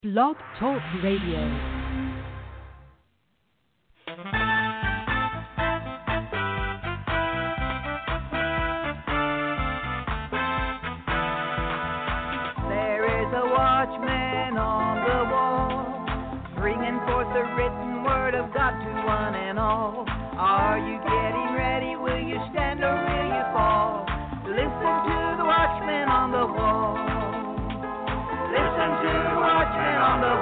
Blog Talk Radio. Watchman on the wall, bringing forth the written word of God to one and all. Are you getting ready? Will you stand or will you fall? Listen to the watchman on the wall. Listen to the watchman on the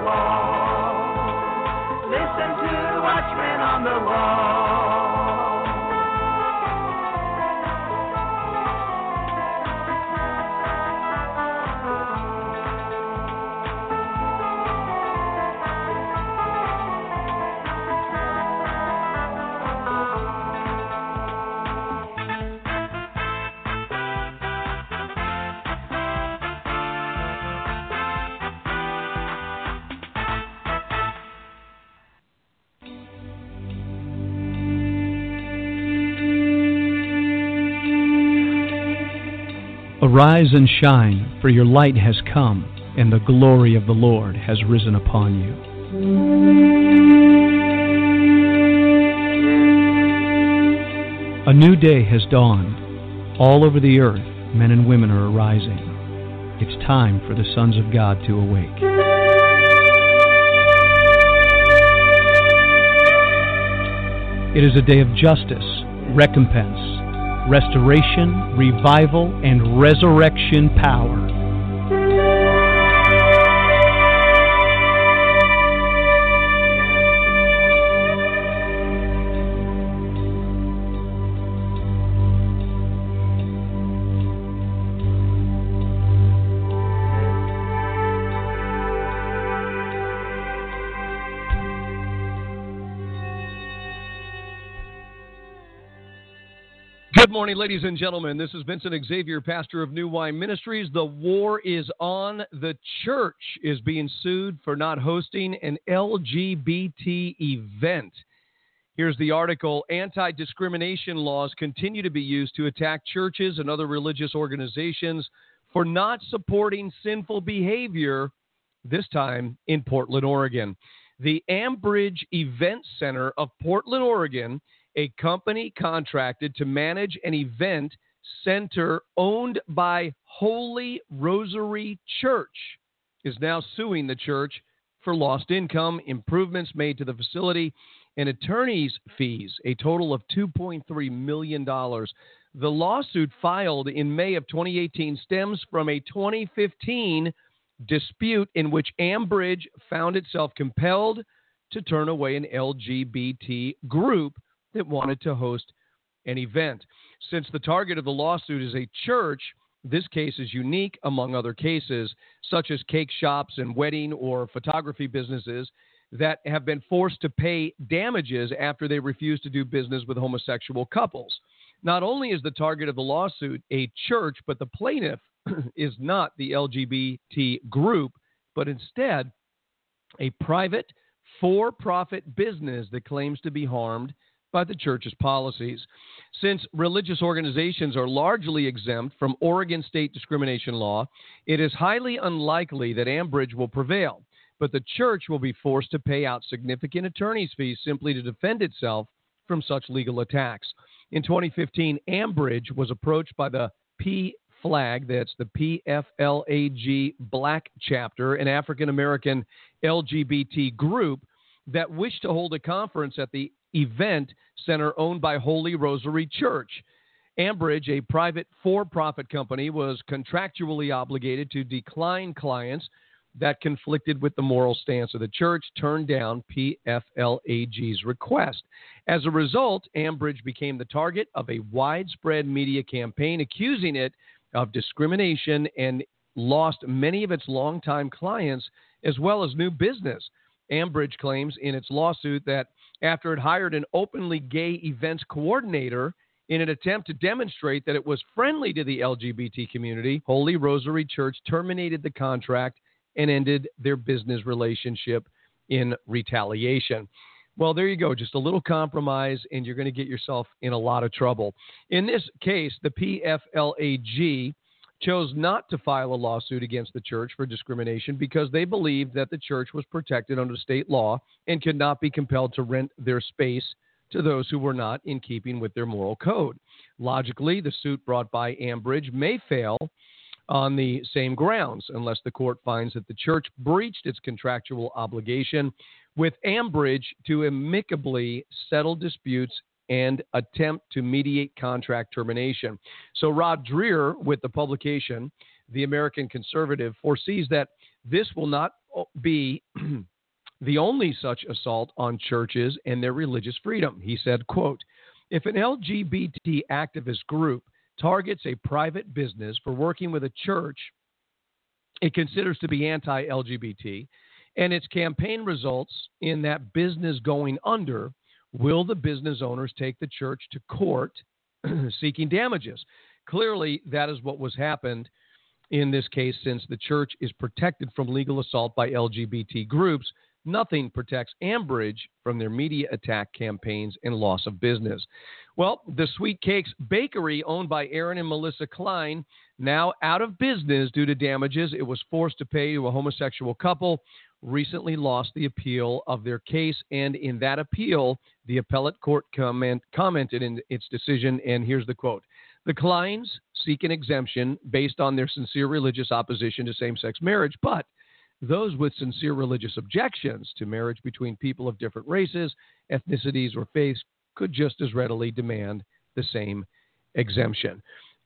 wall. Listen to the watchman on the wall. Arise and shine, for your light has come, and the glory of the Lord has risen upon you. A new day has dawned. All over the earth, men and women are arising. It's time for the sons of God to awake. It is a day of justice, recompense, restoration, revival, and resurrection power. Good morning, ladies and gentlemen. This is Vincent Xavier, pastor of New Wine Ministries. The war is on. The church is being sued for not hosting an LGBT event. Here's the article. Anti-discrimination laws continue to be used to attack churches and other religious organizations for not supporting sinful behavior, this time in Portland, Oregon. The Ambridge Event Center of Portland, Oregon, a company contracted to manage an event center owned by Holy Rosary Church, is now suing the church for lost income, improvements made to the facility, and attorney's fees, a total of $2.3 million. The lawsuit filed in May of 2018 stems from a 2015 dispute in which Ambridge found itself compelled to turn away an LGBT group that wanted to host an event. Since the target of the lawsuit is a church, this case is unique among other cases, such as cake shops and wedding or photography businesses that have been forced to pay damages after they refuse to do business with homosexual couples. Not only is the target of the lawsuit a church, but the plaintiff is not the LGBT group, but instead a private, for-profit business that claims to be harmed by the church's policies. Since religious organizations are largely exempt from Oregon state discrimination law, it is highly unlikely that Ambridge will prevail, but the church will be forced to pay out significant attorney's fees simply to defend itself from such legal attacks. In 2015, Ambridge was approached by the PFLAG, that's the PFLAG Black Chapter, an African-American LGBT group that wished to hold a conference at the event center owned by Holy Rosary Church. Ambridge, a private for-profit company, was contractually obligated to decline clients that conflicted with the moral stance of the church, turned down PFLAG's request. As a result, Ambridge became the target of a widespread media campaign accusing it of discrimination and lost many of its longtime clients as well as new business. Ambridge claims in its lawsuit that after it hired an openly gay events coordinator in an attempt to demonstrate that it was friendly to the LGBT community, Holy Rosary Church terminated the contract and ended their business relationship in retaliation. Well, there you go. Just a little compromise, and you're going to get yourself in a lot of trouble. In this case, the PFLAG chose not to file a lawsuit against the church for discrimination because they believed that the church was protected under state law and could not be compelled to rent their space to those who were not in keeping with their moral code. Logically, the suit brought by Ambridge may fail on the same grounds unless the court finds that the church breached its contractual obligation with Ambridge to amicably settle disputes and attempt to mediate contract termination. So Rod Dreher, with the publication, The American Conservative, foresees that this will not be the only such assault on churches and their religious freedom. He said, quote, "If an LGBT activist group targets a private business for working with a church it considers to be anti-LGBT, and its campaign results in that business going under, will the business owners take the church to court seeking damages?" Clearly, that is what was happened in this case, since the church is protected from legal assault by LGBT groups. Nothing protects Ambridge from their media attack campaigns and loss of business. Well, the Sweet Cakes Bakery, owned by Aaron and Melissa Klein, now out of business due to damages it was forced to pay to a homosexual couple, recently lost the appeal of their case. And in that appeal, the appellate court commented in its decision, and here's the quote: "The Kleins seek an exemption based on their sincere religious opposition to same-sex marriage, but those with sincere religious objections to marriage between people of different races, ethnicities, or faiths could just as readily demand the same exemption."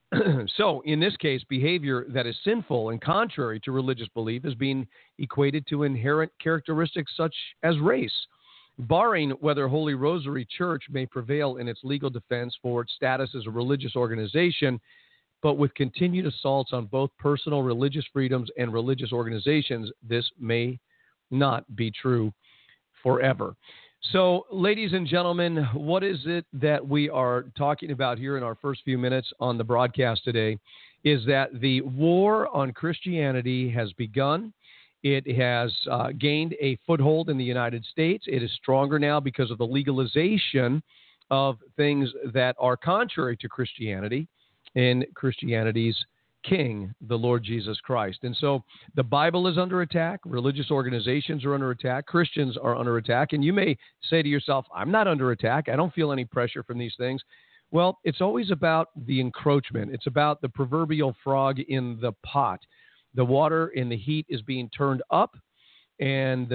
So, in this case, behavior that is sinful and contrary to religious belief is being equated to inherent characteristics such as race. Barring whether Holy Rosary Church may prevail in its legal defense for its status as a religious organization, but with continued assaults on both personal religious freedoms and religious organizations, this may not be true forever. So, ladies and gentlemen, what is it that we are talking about here in our first few minutes on the broadcast today is that the war on Christianity has begun. It has gained a foothold in the United States. It is stronger now because of the legalization of things that are contrary to Christianity and Christianity's King, the Lord Jesus Christ. And so the Bible is under attack. Religious organizations are under attack. Christians are under attack. And you may say to yourself, I'm not under attack. I don't feel any pressure from these things. Well, it's always about the encroachment. It's about the proverbial frog in the pot. The water in the heat is being turned up, and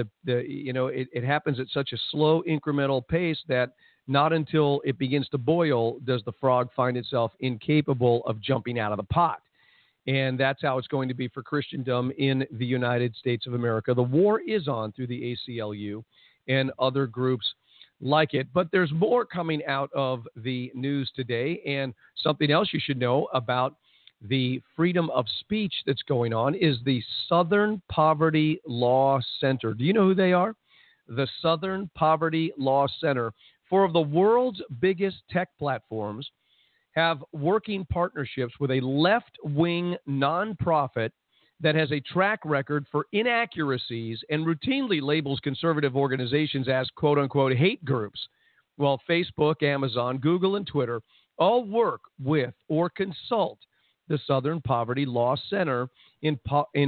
it happens at such a slow incremental pace that not until it begins to boil does the frog find itself incapable of jumping out of the pot. And that's how it's going to be for Christendom in the United States of America. The war is on through the ACLU and other groups like it. But there's more coming out of the news today. And something else you should know about the freedom of speech that's going on is the Southern Poverty Law Center. Do you know who they are? The Southern Poverty Law Center. Four of the world's biggest tech platforms have working partnerships with a left-wing nonprofit that has a track record for inaccuracies and routinely labels conservative organizations as quote-unquote hate groups. Well, Facebook, Amazon, Google, and Twitter all work with or consult the Southern Poverty Law Center in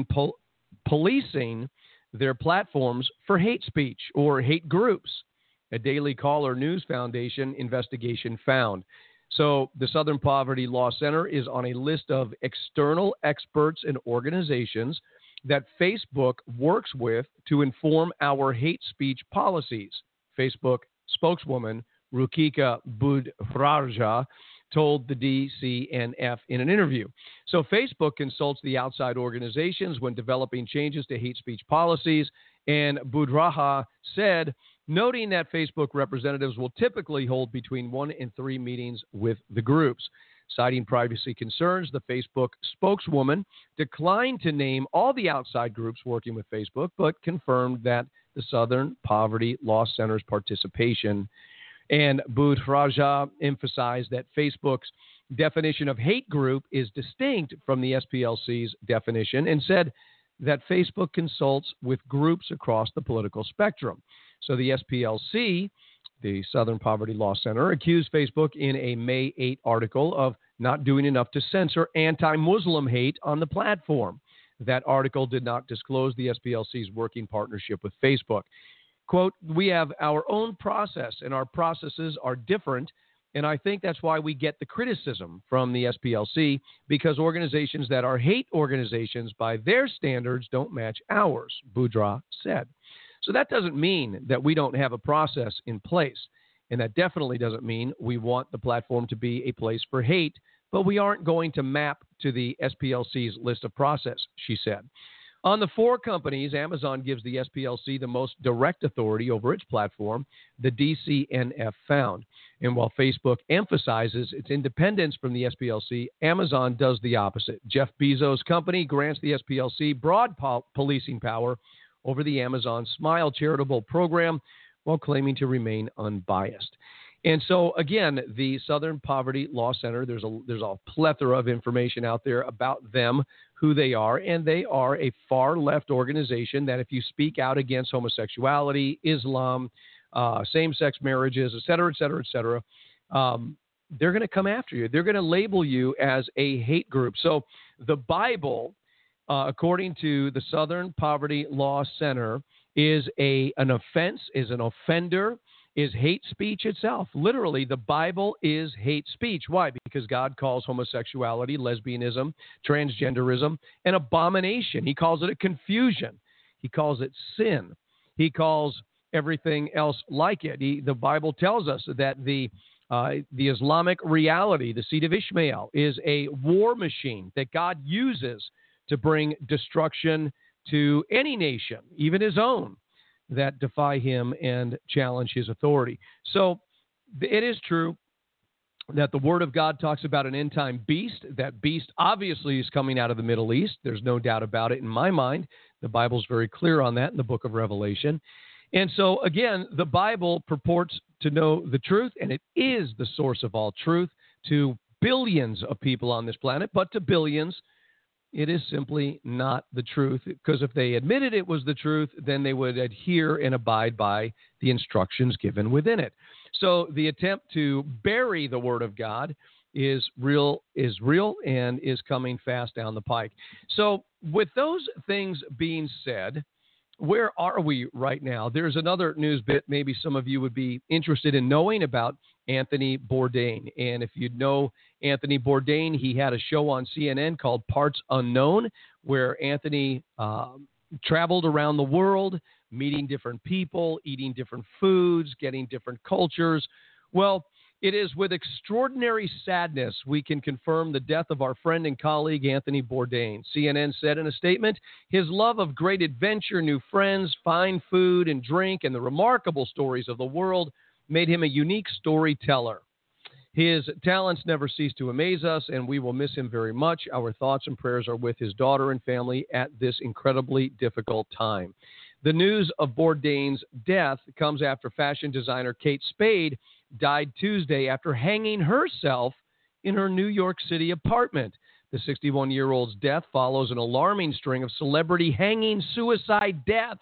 policing their platforms for hate speech or hate groups, a Daily Caller News Foundation investigation found. So the Southern Poverty Law Center is on a list of external experts and organizations that Facebook works with to inform our hate speech policies. Facebook spokeswoman Rukika Budhraja told the DCNF in an interview. So Facebook consults the outside organizations when developing changes to hate speech policies, and Budhraja said, noting that Facebook representatives will typically hold between 1 and 3 meetings with the groups. Citing privacy concerns, the Facebook spokeswoman declined to name all the outside groups working with Facebook, but confirmed that the Southern Poverty Law Center's participation. And Budhraja emphasized that Facebook's definition of hate group is distinct from the SPLC's definition, and said that Facebook consults with groups across the political spectrum. So the SPLC the Southern Poverty Law Center, accused Facebook in a May 8 article of not doing enough to censor anti-Muslim hate on the platform. That article did not disclose the SPLC's working partnership with Facebook. Quote, "We have our own process, and our processes are different, and I think that's why we get the criticism from the SPLC, because organizations that are hate organizations by their standards don't match ours," Boudreaux said. So that doesn't mean that we don't have a process in place, and that definitely doesn't mean we want the platform to be a place for hate, but we aren't going to map to the SPLC's list of process, she said. On the four companies, Amazon gives the SPLC the most direct authority over its platform, the DCNF found. And while Facebook emphasizes its independence from the SPLC, Amazon does the opposite. Jeff Bezos' company grants the SPLC broad policing power over the Amazon Smile charitable program while claiming to remain unbiased. And so, again, the Southern Poverty Law Center, there's a plethora of information out there about them, who they are, and they are a far-left organization that if you speak out against homosexuality, Islam, same-sex marriages, et cetera, they're going to come after you. They're going to label you as a hate group. So the Bible, according to the Southern Poverty Law Center, is an offense, is an offender, is hate speech itself. Literally, the Bible is hate speech. Why? Because God calls homosexuality, lesbianism, transgenderism an abomination. He calls it a confusion. He calls it sin. He calls everything else like it. The Bible tells us that the Islamic reality, the seed of Ishmael, is a war machine that God uses to bring destruction to any nation, even his own, that defy him and challenge his authority. So it is true that the Word of God talks about an end-time beast. That beast obviously is coming out of the Middle East. There's no doubt about it in my mind. The Bible's very clear on that in the book of Revelation. And so, again, the Bible purports to know the truth, and it is the source of all truth to billions of people on this planet, but to billions, it is simply not the truth, because if they admitted it was the truth, then they would adhere and abide by the instructions given within it. So the attempt to bury the Word of God is real and is coming fast down the pike. So with those things being said, where are we right now? There's another news bit maybe some of you would be interested in knowing about Anthony Bourdain. And if you know Anthony Bourdain, he had a show on CNN called Parts Unknown, where Anthony traveled around the world, meeting different people, eating different foods, getting different cultures. Well, it is with extraordinary sadness we can confirm the death of our friend and colleague Anthony Bourdain. CNN said in a statement, his love of great adventure, new friends, fine food and drink, and the remarkable stories of the world made him a unique storyteller. His talents never cease to amaze us, and we will miss him very much. Our thoughts and prayers are with his daughter and family at this incredibly difficult time. The news of Bourdain's death comes after fashion designer Kate Spade died Tuesday after hanging herself in her New York City apartment. The 61-year-old's death follows an alarming string of celebrity hanging suicide deaths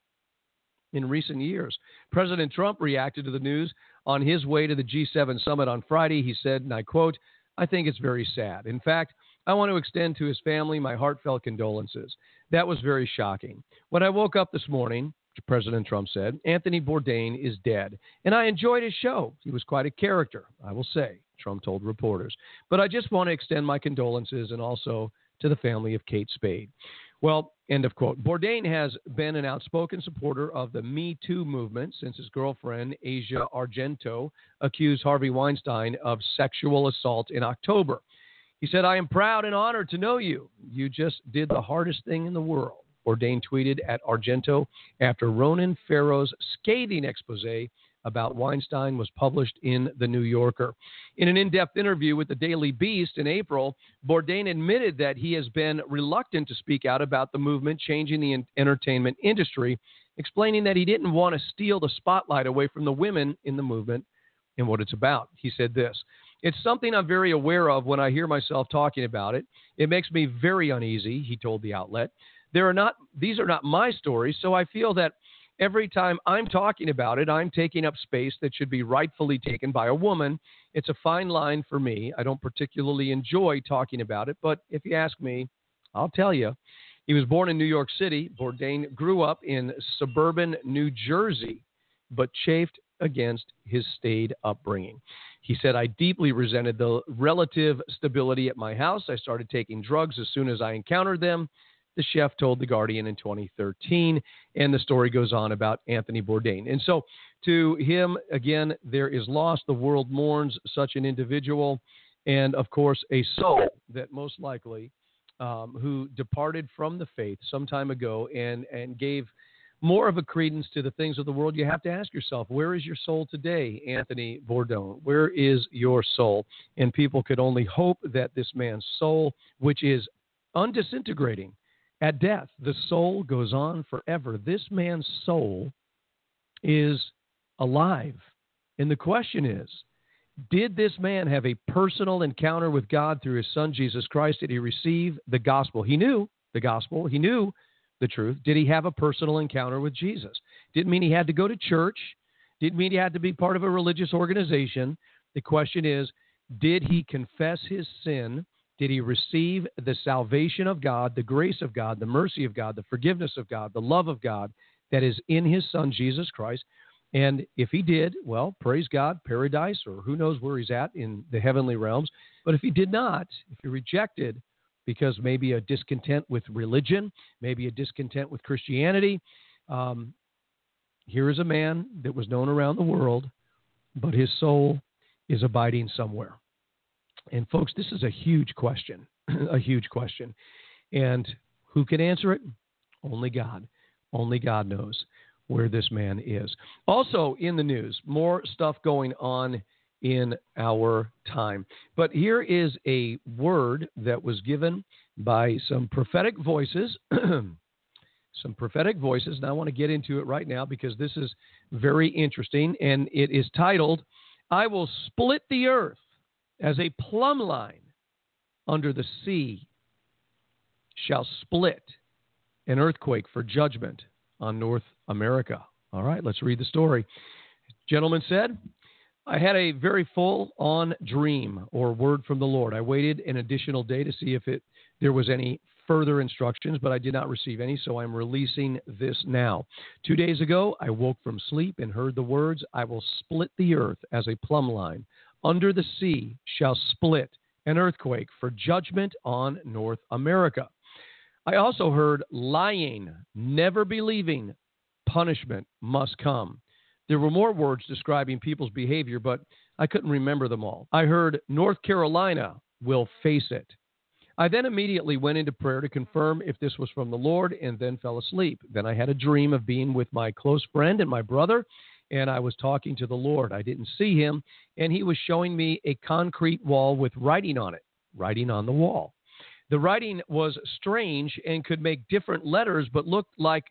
in recent years. President Trump reacted to the news on his way to the G7 summit on Friday. He said, and I quote, "I think it's very sad. In fact, I want to extend to his family my heartfelt condolences. That was very shocking. When I woke up this morning," President Trump said, "Anthony Bourdain is dead. And I enjoyed his show. He was quite a character, I will say," Trump told reporters. "But I just want to extend my condolences and also to the family of Kate Spade." Well, end of quote. Bourdain has been an outspoken supporter of the Me Too movement since his girlfriend, Asia Argento, accused Harvey Weinstein of sexual assault in October. He said, "I am proud and honored to know you. You just did the hardest thing in the world," Bourdain tweeted at Argento after Ronan Farrow's scathing expose about Weinstein was published in The New Yorker. In an in-depth interview with the Daily Beast in April, Bourdain admitted that he has been reluctant to speak out about the movement changing the entertainment industry, explaining that he didn't want to steal the spotlight away from the women in the movement and what it's about. He said this, "It's something I'm very aware of when I hear myself talking about it. It makes me very uneasy," he told the outlet. These are not my stories, so I feel that every time I'm talking about it, I'm taking up space that should be rightfully taken by a woman. It's a fine line for me. I don't particularly enjoy talking about it, but if you ask me, I'll tell you. He was born in New York City. Bourdain grew up in suburban New Jersey, but chafed against his staid upbringing. He said, I deeply resented the relative stability at my house. I started taking drugs as soon as I encountered them, the chef told The Guardian in 2013, and the story goes on about Anthony Bourdain. And so to him, again, there is loss. The world mourns such an individual, and of course, a soul that most likely who departed from the faith some time ago and gave more of a credence to the things of the world. You have to ask yourself, where is your soul today, Anthony Bourdain? Where is your soul? And people could only hope that this man's soul, which is undisintegrating at death, the soul goes on forever. This man's soul is alive. And the question is, did this man have a personal encounter with God through his son, Jesus Christ? Did he receive the gospel? He knew the gospel. He knew the truth. Did he have a personal encounter with Jesus? Didn't mean he had to go to church. Didn't mean he had to be part of a religious organization. The question is, did he confess his sin? Did he receive the salvation of God, the grace of God, the mercy of God, the forgiveness of God, the love of God that is in his son, Jesus Christ? And if he did, well, praise God, paradise, or who knows where he's at in the heavenly realms. But if he did not, if he rejected because maybe a discontent with religion, maybe a discontent with Christianity, here is a man that was known around the world, but his soul is abiding somewhere. And folks, this is a huge question, a huge question. And who can answer it? Only God. Only God knows where this man is. Also in the news, more stuff going on in our time. But here is a word that was given by some prophetic voices, some prophetic voices, and I want to get into it right now because this is very interesting, and it is titled, I will split the earth as a plumb line under the sea shall split an earthquake for judgment on North America. All right, let's read the story. Gentleman said, I had a very full-on dream or word from the Lord. I waited an additional day to see if there was any further instructions, but I did not receive any, so I'm releasing this now. 2 days ago, I woke from sleep and heard the words, I will split the earth as a plumb line. Under the sea shall split an earthquake for judgment on North America. I also heard lying, never believing, punishment must come. There were more words describing people's behavior, but I couldn't remember them all. I heard North Carolina will face it. I then immediately went into prayer to confirm if this was from the Lord and then fell asleep. Then I had a dream of being with my close friend and my brother, and I was talking to the Lord. I didn't see him, and he was showing me a concrete wall with writing on it, writing on the wall. The writing was strange and could make different letters, but looked like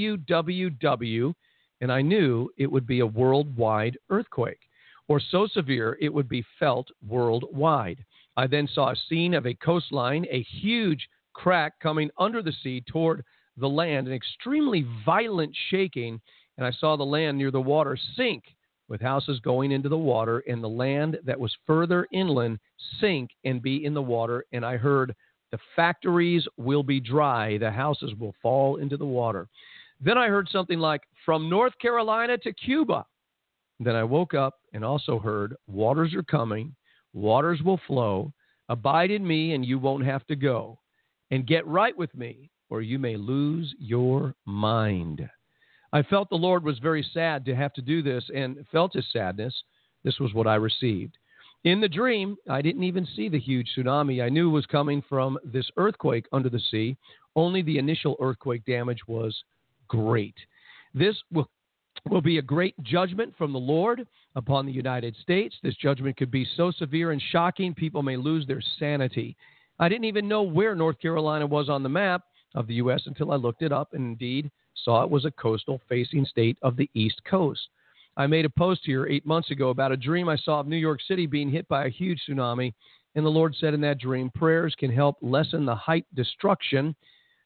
WWW, and I knew it would be a worldwide earthquake, or so severe it would be felt worldwide. I then saw a scene of a coastline, a huge crack coming under the sea toward the land, an extremely violent shaking, and I saw the land near the water sink with houses going into the water, and the land that was further inland sink and be in the water, and I heard, the factories will be dry, the houses will fall into the water. Then I heard something like, from North Carolina to Cuba. Then I woke up and also heard, waters are coming, waters will flow, abide in me and you won't have to go, and get right with me or you may lose your mind. I felt the Lord was very sad to have to do this and felt his sadness. This was what I received. In the dream, I didn't even see the huge tsunami I knew was coming from this earthquake under the sea. Only the initial earthquake damage was great. This will be a great judgment from the Lord upon the United States. This judgment could be so severe and shocking, people may lose their sanity. I didn't even know where North Carolina was on the map of the U.S. until I looked it up and indeed saw it was a coastal facing state of the East Coast. I made a post here 8 months ago about a dream I saw of New York City being hit by a huge tsunami, and the Lord said in that dream, prayers can help lessen the height destruction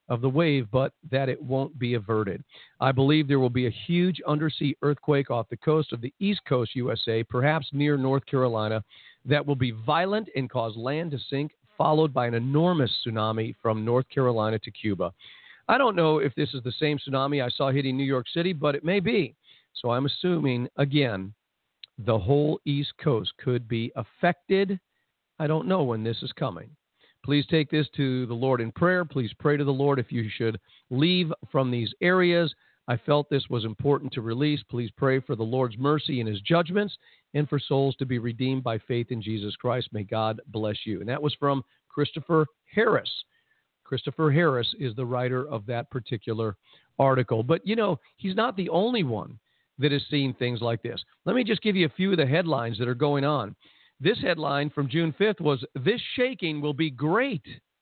of the wave, but that it won't be averted. I believe there will be a huge undersea earthquake off the coast of the East Coast USA, perhaps near North Carolina, that will be violent and cause land to sink, followed by an enormous tsunami from North Carolina to Cuba. I don't know if this is the same tsunami I saw hitting New York City, but it may be. So I'm assuming, again, the whole East Coast could be affected. I don't know when this is coming. Please take this to the Lord in prayer. Please pray to the Lord if you should leave from these areas. I felt this was important to release. Please pray for the Lord's mercy and his judgments and for souls to be redeemed by faith in Jesus Christ. May God bless you. And that was from Christopher Harris. Christopher Harris is the writer of that particular article. But, you know, he's not the only one that is seeing things like this. Let me just give you a few of the headlines that are going on. This headline from June 5th was, "This shaking will be great.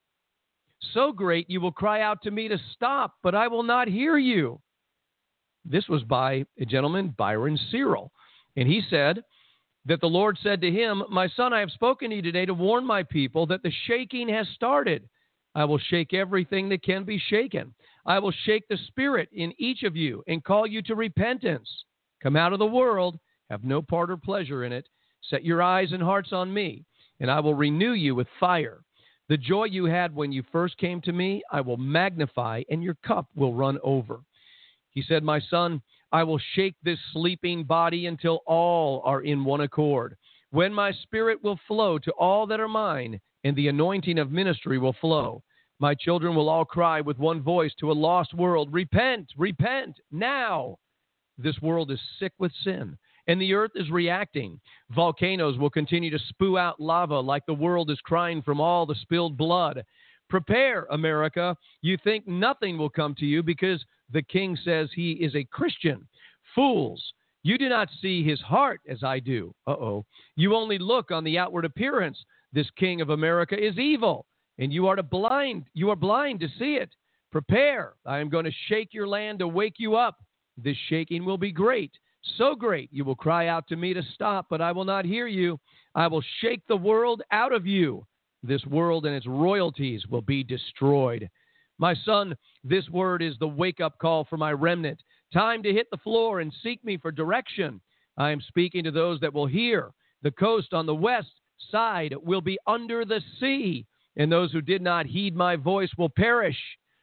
So great you will cry out to me to stop, but I will not hear you." This was by a gentleman, Byron Cyril. And he said that the Lord said to him, "My son, I have spoken to you today to warn my people that the shaking has started. I will shake everything that can be shaken. I will shake the spirit in each of you and call you to repentance. Come out of the world, have no part or pleasure in it. Set your eyes and hearts on me, and I will renew you with fire. The joy you had when you first came to me, I will magnify, and your cup will run over." He said, "My son, I will shake this sleeping body until all are in one accord. When my spirit will flow to all that are mine, and the anointing of ministry will flow. My children will all cry with one voice to a lost world, 'Repent, repent, now!' This world is sick with sin, and the earth is reacting. Volcanoes will continue to spew out lava like the world is crying from all the spilled blood. Prepare, America. You think nothing will come to you because the king says he is a Christian. Fools, you do not see his heart as I do. You only look on the outward appearance. This king of America is evil, and you are blind to see it. Prepare. I am going to shake your land to wake you up. This shaking will be great. So great, you will cry out to me to stop, but I will not hear you. I will shake the world out of you. This world and its royalties will be destroyed. My son, this word is the wake-up call for my remnant. Time to hit the floor and seek me for direction. I am speaking to those that will hear. The coast on the west side will be under the sea, and those who did not heed my voice will perish.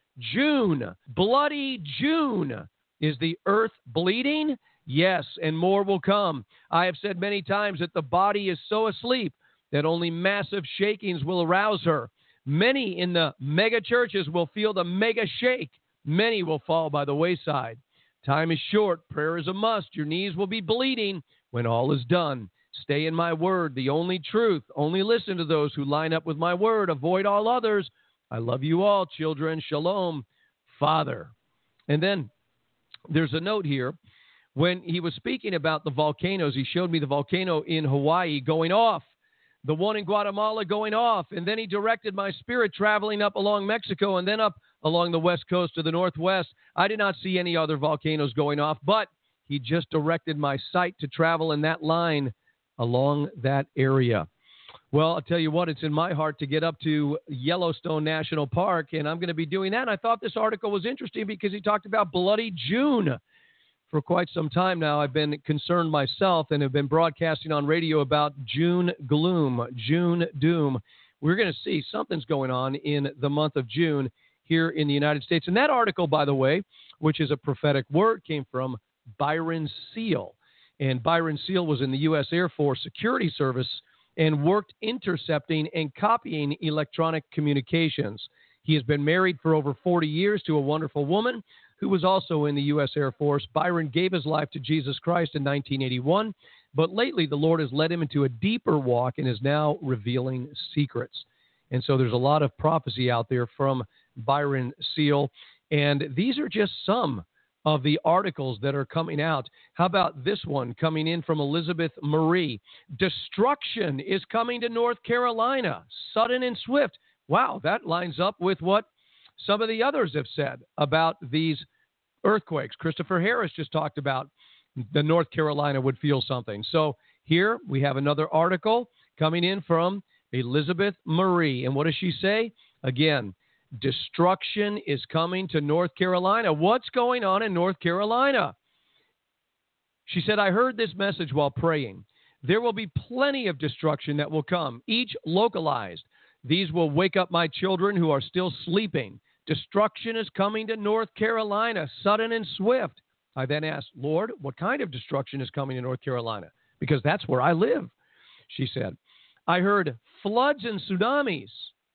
June, bloody June. Is the earth bleeding? Yes, and more will come. I have said many times that the body is so asleep that only massive shakings will arouse her. Many in the mega churches will feel the mega shake. Many will fall by the wayside. Time is short. Prayer is a must. Your knees will be bleeding when all is done. Stay in my word, the only truth. Only listen to those who line up with my word. Avoid all others. I love you all, children. Shalom, Father. And then there's a note here. When he was speaking about the volcanoes, he showed me the volcano in Hawaii going off, the one in Guatemala going off, and then he directed my spirit traveling up along Mexico and then up along the west coast to the northwest. I did not see any other volcanoes going off, but he just directed my sight to travel in that line along that area. Well, I'll tell you what, it's in my heart to get up to Yellowstone National Park, and I'm going to be doing that. And I thought this article was interesting because he talked about Bloody June. For quite some time now, I've been concerned myself and have been broadcasting on radio about June gloom, June doom. We're going to see something's going on in the month of June here in the United States. And that article, by the way, which is a prophetic word, came from Byron Seal. And Byron Seal was in the U.S. Air Force Security Service and worked intercepting and copying electronic communications. He has been married for over 40 years to a wonderful woman who was also in the U.S. Air Force. Byron gave his life to Jesus Christ in 1981, but lately the Lord has led him into a deeper walk and is now revealing secrets. And so there's a lot of prophecy out there from Byron Seal, and these are just some of the articles that are coming out. How about this one coming in from Elizabeth Marie? Destruction is coming to North Carolina, sudden and swift. Wow, that lines up with what some of the others have said about these earthquakes. Christopher Harris just talked about the North Carolina would feel something. So here we have another article coming in from Elizabeth Marie. And what does she say? Again, destruction is coming to North Carolina. What's going on in North Carolina? She said, I heard this message while praying. There will be plenty of destruction that will come, each localized. These will wake up my children who are still sleeping. Destruction is coming to North Carolina, sudden and swift. I then asked, Lord, what kind of destruction is coming to North Carolina? Because that's where I live. She said, I heard floods and tsunamis.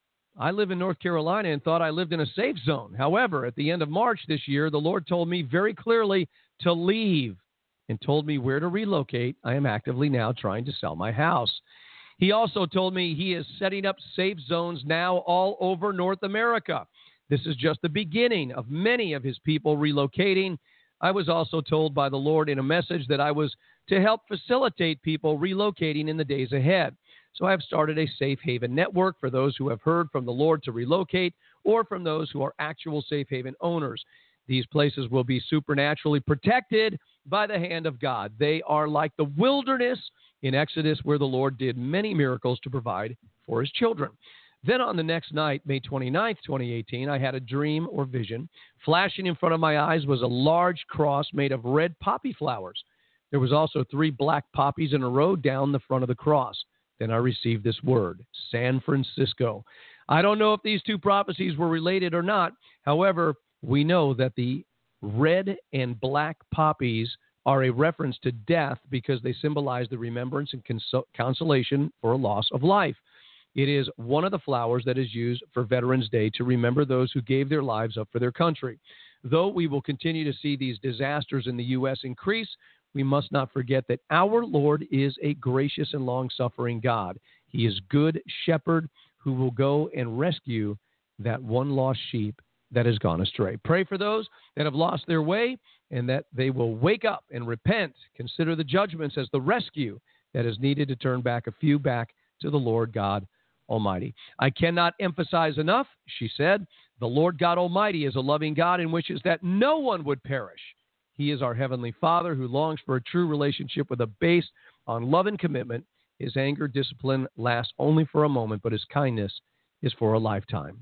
I live in North Carolina and thought I lived in a safe zone. However, at the end of March this year, the Lord told me very clearly to leave and told me where to relocate. I am actively now trying to sell my house. He also told me he is setting up safe zones now all over North America. This is just the beginning of many of his people relocating. I was also told by the Lord in a message that I was to help facilitate people relocating in the days ahead. So I have started a safe haven network for those who have heard from the Lord to relocate or from those who are actual safe haven owners. These places will be supernaturally protected by the hand of God. They are like the wilderness in Exodus where the Lord did many miracles to provide for his children. Then on the next night, May 29th, 2018, I had a dream or vision. Flashing in front of my eyes was a large cross made of red poppy flowers. There was also 3 black poppies in a row down the front of the cross. Then I received this word, San Francisco. I don't know if these 2 prophecies were related or not. However, we know that the red and black poppies are a reference to death because they symbolize the remembrance and consolation for a loss of life. It is one of the flowers that is used for Veterans Day to remember those who gave their lives up for their country. Though we will continue to see these disasters in the U.S. increase, we must not forget that our Lord is a gracious and long-suffering God. He is good shepherd who will go and rescue that one lost sheep that has gone astray. Pray for those that have lost their way and that they will wake up and repent. Consider the judgments as the rescue that is needed to turn back a few back to the Lord God Almighty. I cannot emphasize enough, she said, the Lord God Almighty is a loving God and wishes that no one would perish. He is our Heavenly Father who longs for a true relationship with a base on love and commitment. His anger, discipline lasts only for a moment, but his kindness is for a lifetime.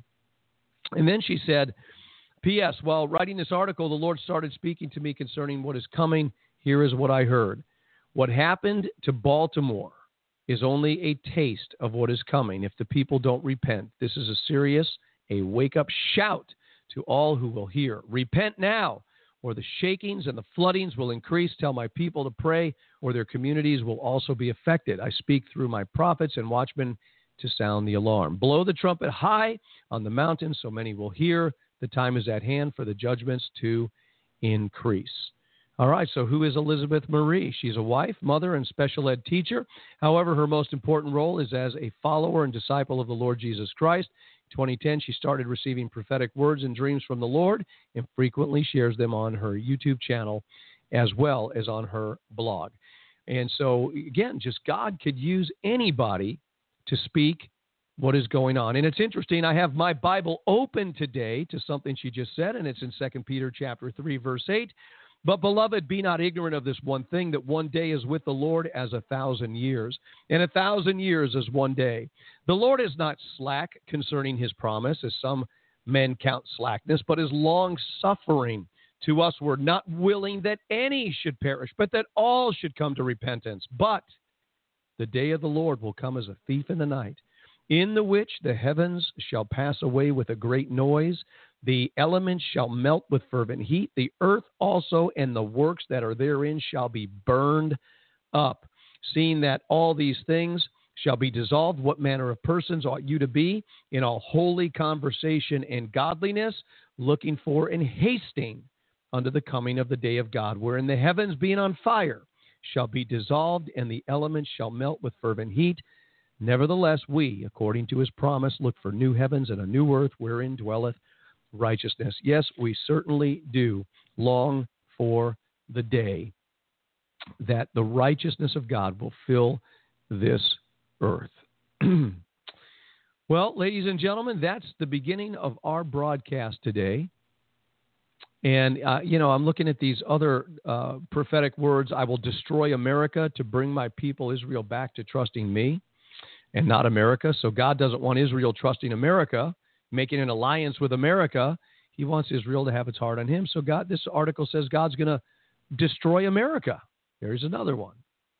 And then she said, P.S. While writing this article, the Lord started speaking to me concerning what is coming. Here is what I heard. What happened to Baltimore is only a taste of what is coming if the people don't repent. This is a wake-up shout to all who will hear. Repent now, or the shakings and the floodings will increase. Tell my people to pray, or their communities will also be affected. I speak through my prophets and watchmen to sound the alarm. Blow the trumpet high on the mountain so many will hear. The time is at hand for the judgments to increase. All right, so who is Elizabeth Marie? She's a wife, mother, and special ed teacher. However, her most important role is as a follower and disciple of the Lord Jesus Christ. In 2010, she started receiving prophetic words and dreams from the Lord and frequently shares them on her YouTube channel as well as on her blog. And so, again, just God could use anybody to speak what is going on. And it's interesting, I have my Bible open today to something she just said, and it's in 2 Peter chapter 3, verse 8. But, beloved, be not ignorant of this one thing, that one day is with the Lord as 1,000 years, and 1,000 years as one day. The Lord is not slack concerning his promise, as some men count slackness, but is long-suffering to us. We're not willing that any should perish, but that all should come to repentance. But the day of the Lord will come as a thief in the night, in the which the heavens shall pass away with a great noise, the elements shall melt with fervent heat, the earth also and the works that are therein shall be burned up. Seeing that all these things shall be dissolved, what manner of persons ought you to be in all holy conversation and godliness, looking for and hasting unto the coming of the day of God, wherein the heavens being on fire shall be dissolved, and the elements shall melt with fervent heat. Nevertheless, we, according to his promise, look for new heavens and a new earth wherein dwelleth righteousness. Yes, we certainly do long for the day that the righteousness of God will fill this earth. Well, ladies and gentlemen, that's the beginning of our broadcast today. And, I'm looking at these other prophetic words. I will destroy America to bring my people Israel back to trusting me and not America. So God doesn't want Israel trusting America. making an alliance with America. He wants Israel to have its heart on him. So this article says God's going to destroy America. There's another one.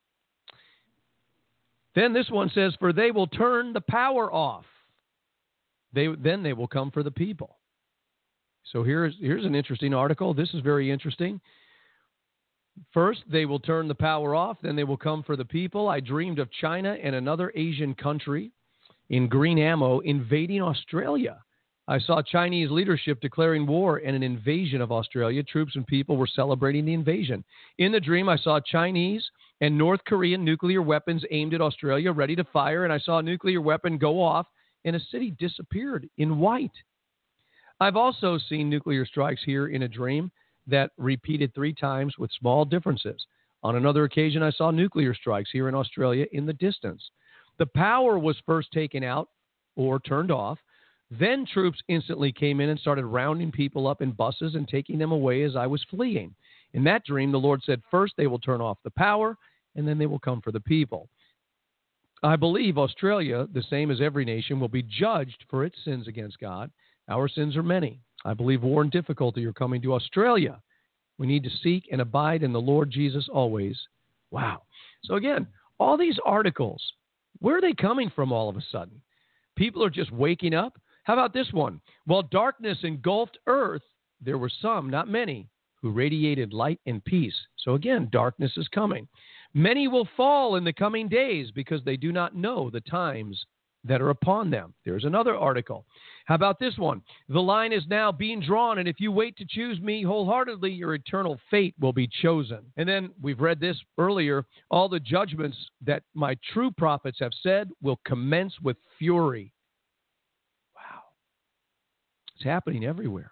Then this one says, for they will turn the power off. Then they will come for the people. So here's an interesting article. This is very interesting. First, they will turn the power off. Then they will come for the people. I dreamed of China and another Asian country in green ammo invading Australia. I saw Chinese leadership declaring war and an invasion of Australia. Troops and people were celebrating the invasion. In the dream, I saw Chinese and North Korean nuclear weapons aimed at Australia, ready to fire, and I saw a nuclear weapon go off, and a city disappeared in white. I've also seen nuclear strikes here in a dream that repeated 3 times with small differences. On another occasion, I saw nuclear strikes here in Australia in the distance. The power was first taken out or turned off. Then troops instantly came in and started rounding people up in buses and taking them away as I was fleeing. In that dream, the Lord said, first they will turn off the power, and then they will come for the people. I believe Australia, the same as every nation, will be judged for its sins against God. Our sins are many. I believe war and difficulty are coming to Australia. We need to seek and abide in the Lord Jesus always. Wow. So again, all these articles, where are they coming from all of a sudden? People are just waking up. How about this one? While darkness engulfed earth, there were some, not many, who radiated light and peace. So again, darkness is coming. Many will fall in the coming days because they do not know the times that are upon them. There's another article. How about this one? The line is now being drawn, and if you wait to choose me wholeheartedly, your eternal fate will be chosen. And then we've read this earlier. All the judgments that my true prophets have said will commence with fury. Wow. It's happening everywhere.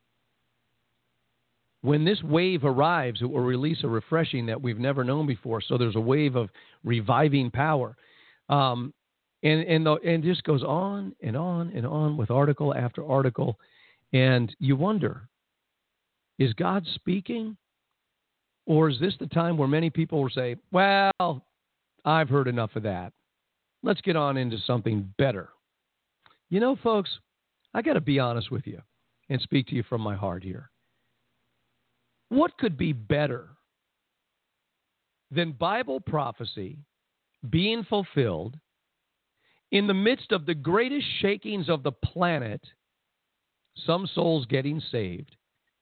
When this wave arrives, it will release a refreshing that we've never known before. So there's a wave of reviving power. And just goes on and on and on with article after article. And you wonder, is God speaking? Or is this the time where many people will say, well, I've heard enough of that. Let's get on into something better. You know, folks, I got to be honest with you and speak to you from my heart here. What could be better than Bible prophecy being fulfilled in the midst of the greatest shakings of the planet, some souls getting saved,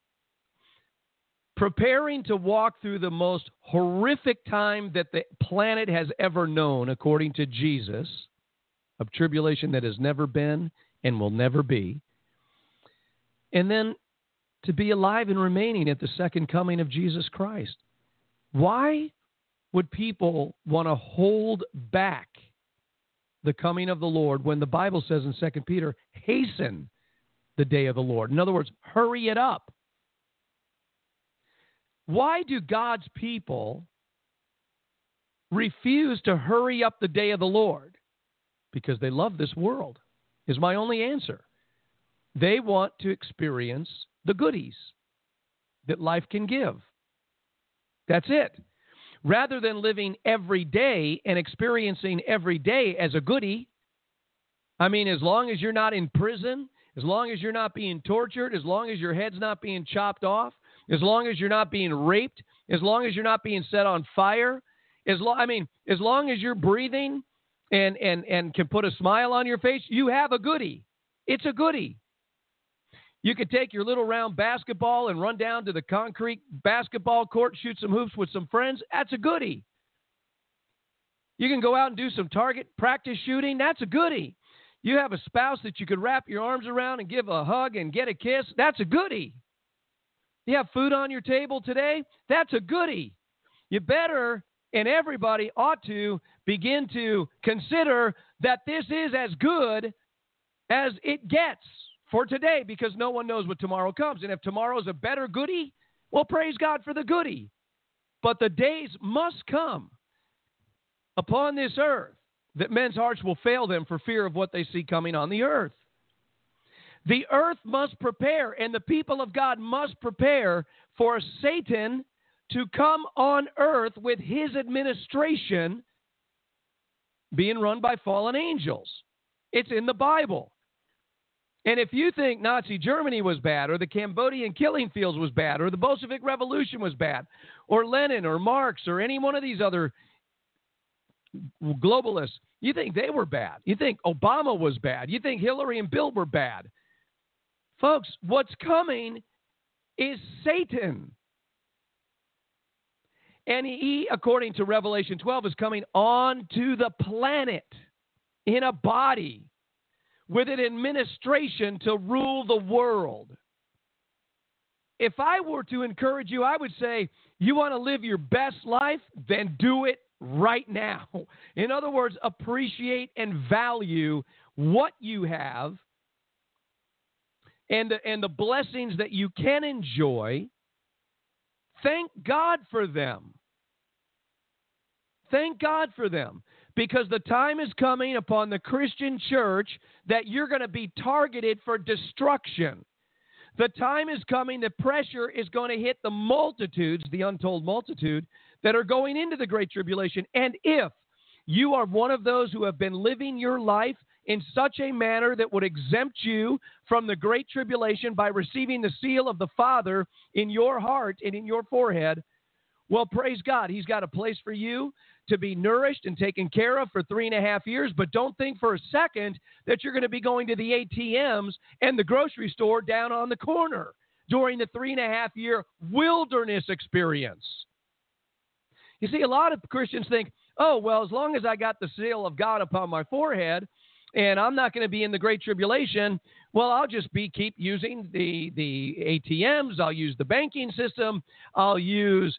preparing to walk through the most horrific time that the planet has ever known, according to Jesus, of tribulation that has never been and will never be, and then to be alive and remaining at the second coming of Jesus Christ? Why would people want to hold back the coming of the Lord when the Bible says in 2 Peter, hasten the day of the Lord? In other words, hurry it up. Why do God's people refuse to hurry up the day of the Lord? Because they love this world, is my only answer. They want to experience the goodies that life can give. That's it. Rather than living every day and experiencing every day as a goodie, I mean, as long as you're not in prison, as long as you're not being tortured, as long as your head's not being chopped off, as long as you're not being raped, as long as you're not being set on fire, as long as you're breathing and can put a smile on your face, you have a goodie. It's a goodie. You could take your little round basketball and run down to the concrete basketball court, shoot some hoops with some friends. That's a goodie. You can go out and do some target practice shooting. That's a goodie. You have a spouse that you could wrap your arms around and give a hug and get a kiss. That's a goodie. You have food on your table today. That's a goodie. You better, and everybody ought to, begin to consider that this is as good as it gets for today, because no one knows what tomorrow comes. And if tomorrow is a better goodie, well, praise God for the goodie. But the days must come upon this earth that men's hearts will fail them for fear of what they see coming on the earth. The earth must prepare, and the people of God must prepare for Satan to come on earth with his administration being run by fallen angels. It's in the Bible. And if you think Nazi Germany was bad, or the Cambodian killing fields was bad, or the Bolshevik Revolution was bad, or Lenin or Marx or any one of these other globalists, you think they were bad. You think Obama was bad. You think Hillary and Bill were bad. Folks, what's coming is Satan. And he, according to Revelation 12, is coming onto the planet in a body with an administration to rule the world. If I were to encourage you, I would say, you want to live your best life? Then do it right now. In other words, appreciate and value what you have and the blessings that you can enjoy. Thank God for them. Thank God for them. Because the time is coming upon the Christian church that you're going to be targeted for destruction. The time is coming that pressure is going to hit the multitudes, the untold multitude, that are going into the Great Tribulation. And if you are one of those who have been living your life in such a manner that would exempt you from the Great Tribulation by receiving the seal of the Father in your heart and in your forehead, well, praise God. He's got a place for you to be nourished and taken care of for 3.5 years, but don't think for a second that you're going to be going to the ATMs and the grocery store down on the corner during the 3.5-year wilderness experience. You see, a lot of Christians think, oh, well, as long as I got the seal of God upon my forehead and I'm not going to be in the Great Tribulation, well, I'll just keep using the ATMs. I'll use the banking system. I'll use,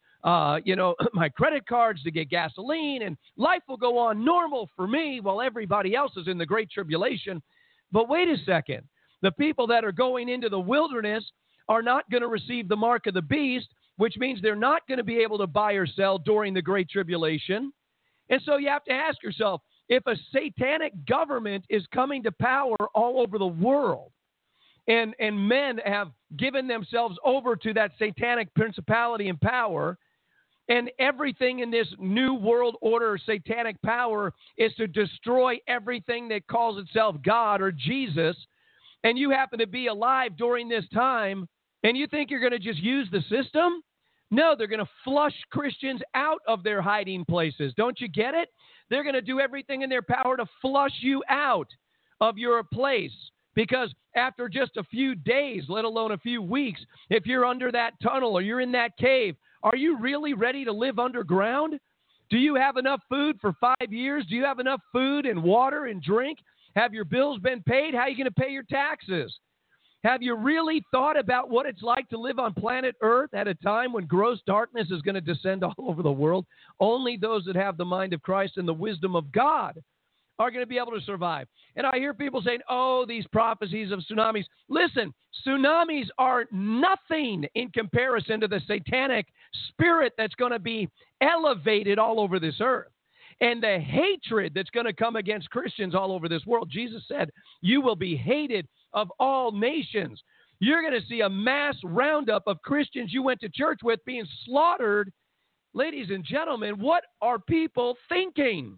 my credit cards to get gasoline, and life will go on normal for me while everybody else is in the Great Tribulation. But wait a second. The people that are going into the wilderness are not going to receive the mark of the beast, which means they're not going to be able to buy or sell during the Great Tribulation. And so you have to ask yourself, if a satanic government is coming to power all over the world, and men have given themselves over to that satanic principality and power, and everything in this new world order satanic power is to destroy everything that calls itself God or Jesus, and you happen to be alive during this time, and you think you're going to just use the system? No, they're going to flush Christians out of their hiding places. Don't you get it? They're going to do everything in their power to flush you out of your place. Because after just a few days, let alone a few weeks, if you're under that tunnel or you're in that cave, are you really ready to live underground? Do you have enough food for 5 years? Do you have enough food and water and drink? Have your bills been paid? How are you going to pay your taxes? Have you really thought about what it's like to live on planet Earth at a time when gross darkness is going to descend all over the world? Only those that have the mind of Christ and the wisdom of God are going to be able to survive. And I hear people saying, oh, these prophecies of tsunamis. Listen, tsunamis are nothing in comparison to the satanic spirit that's going to be elevated all over this earth. And the hatred that's going to come against Christians all over this world. Jesus said, you will be hated of all nations. You're going to see a mass roundup of Christians you went to church with being slaughtered. Ladies and gentlemen, what are people thinking?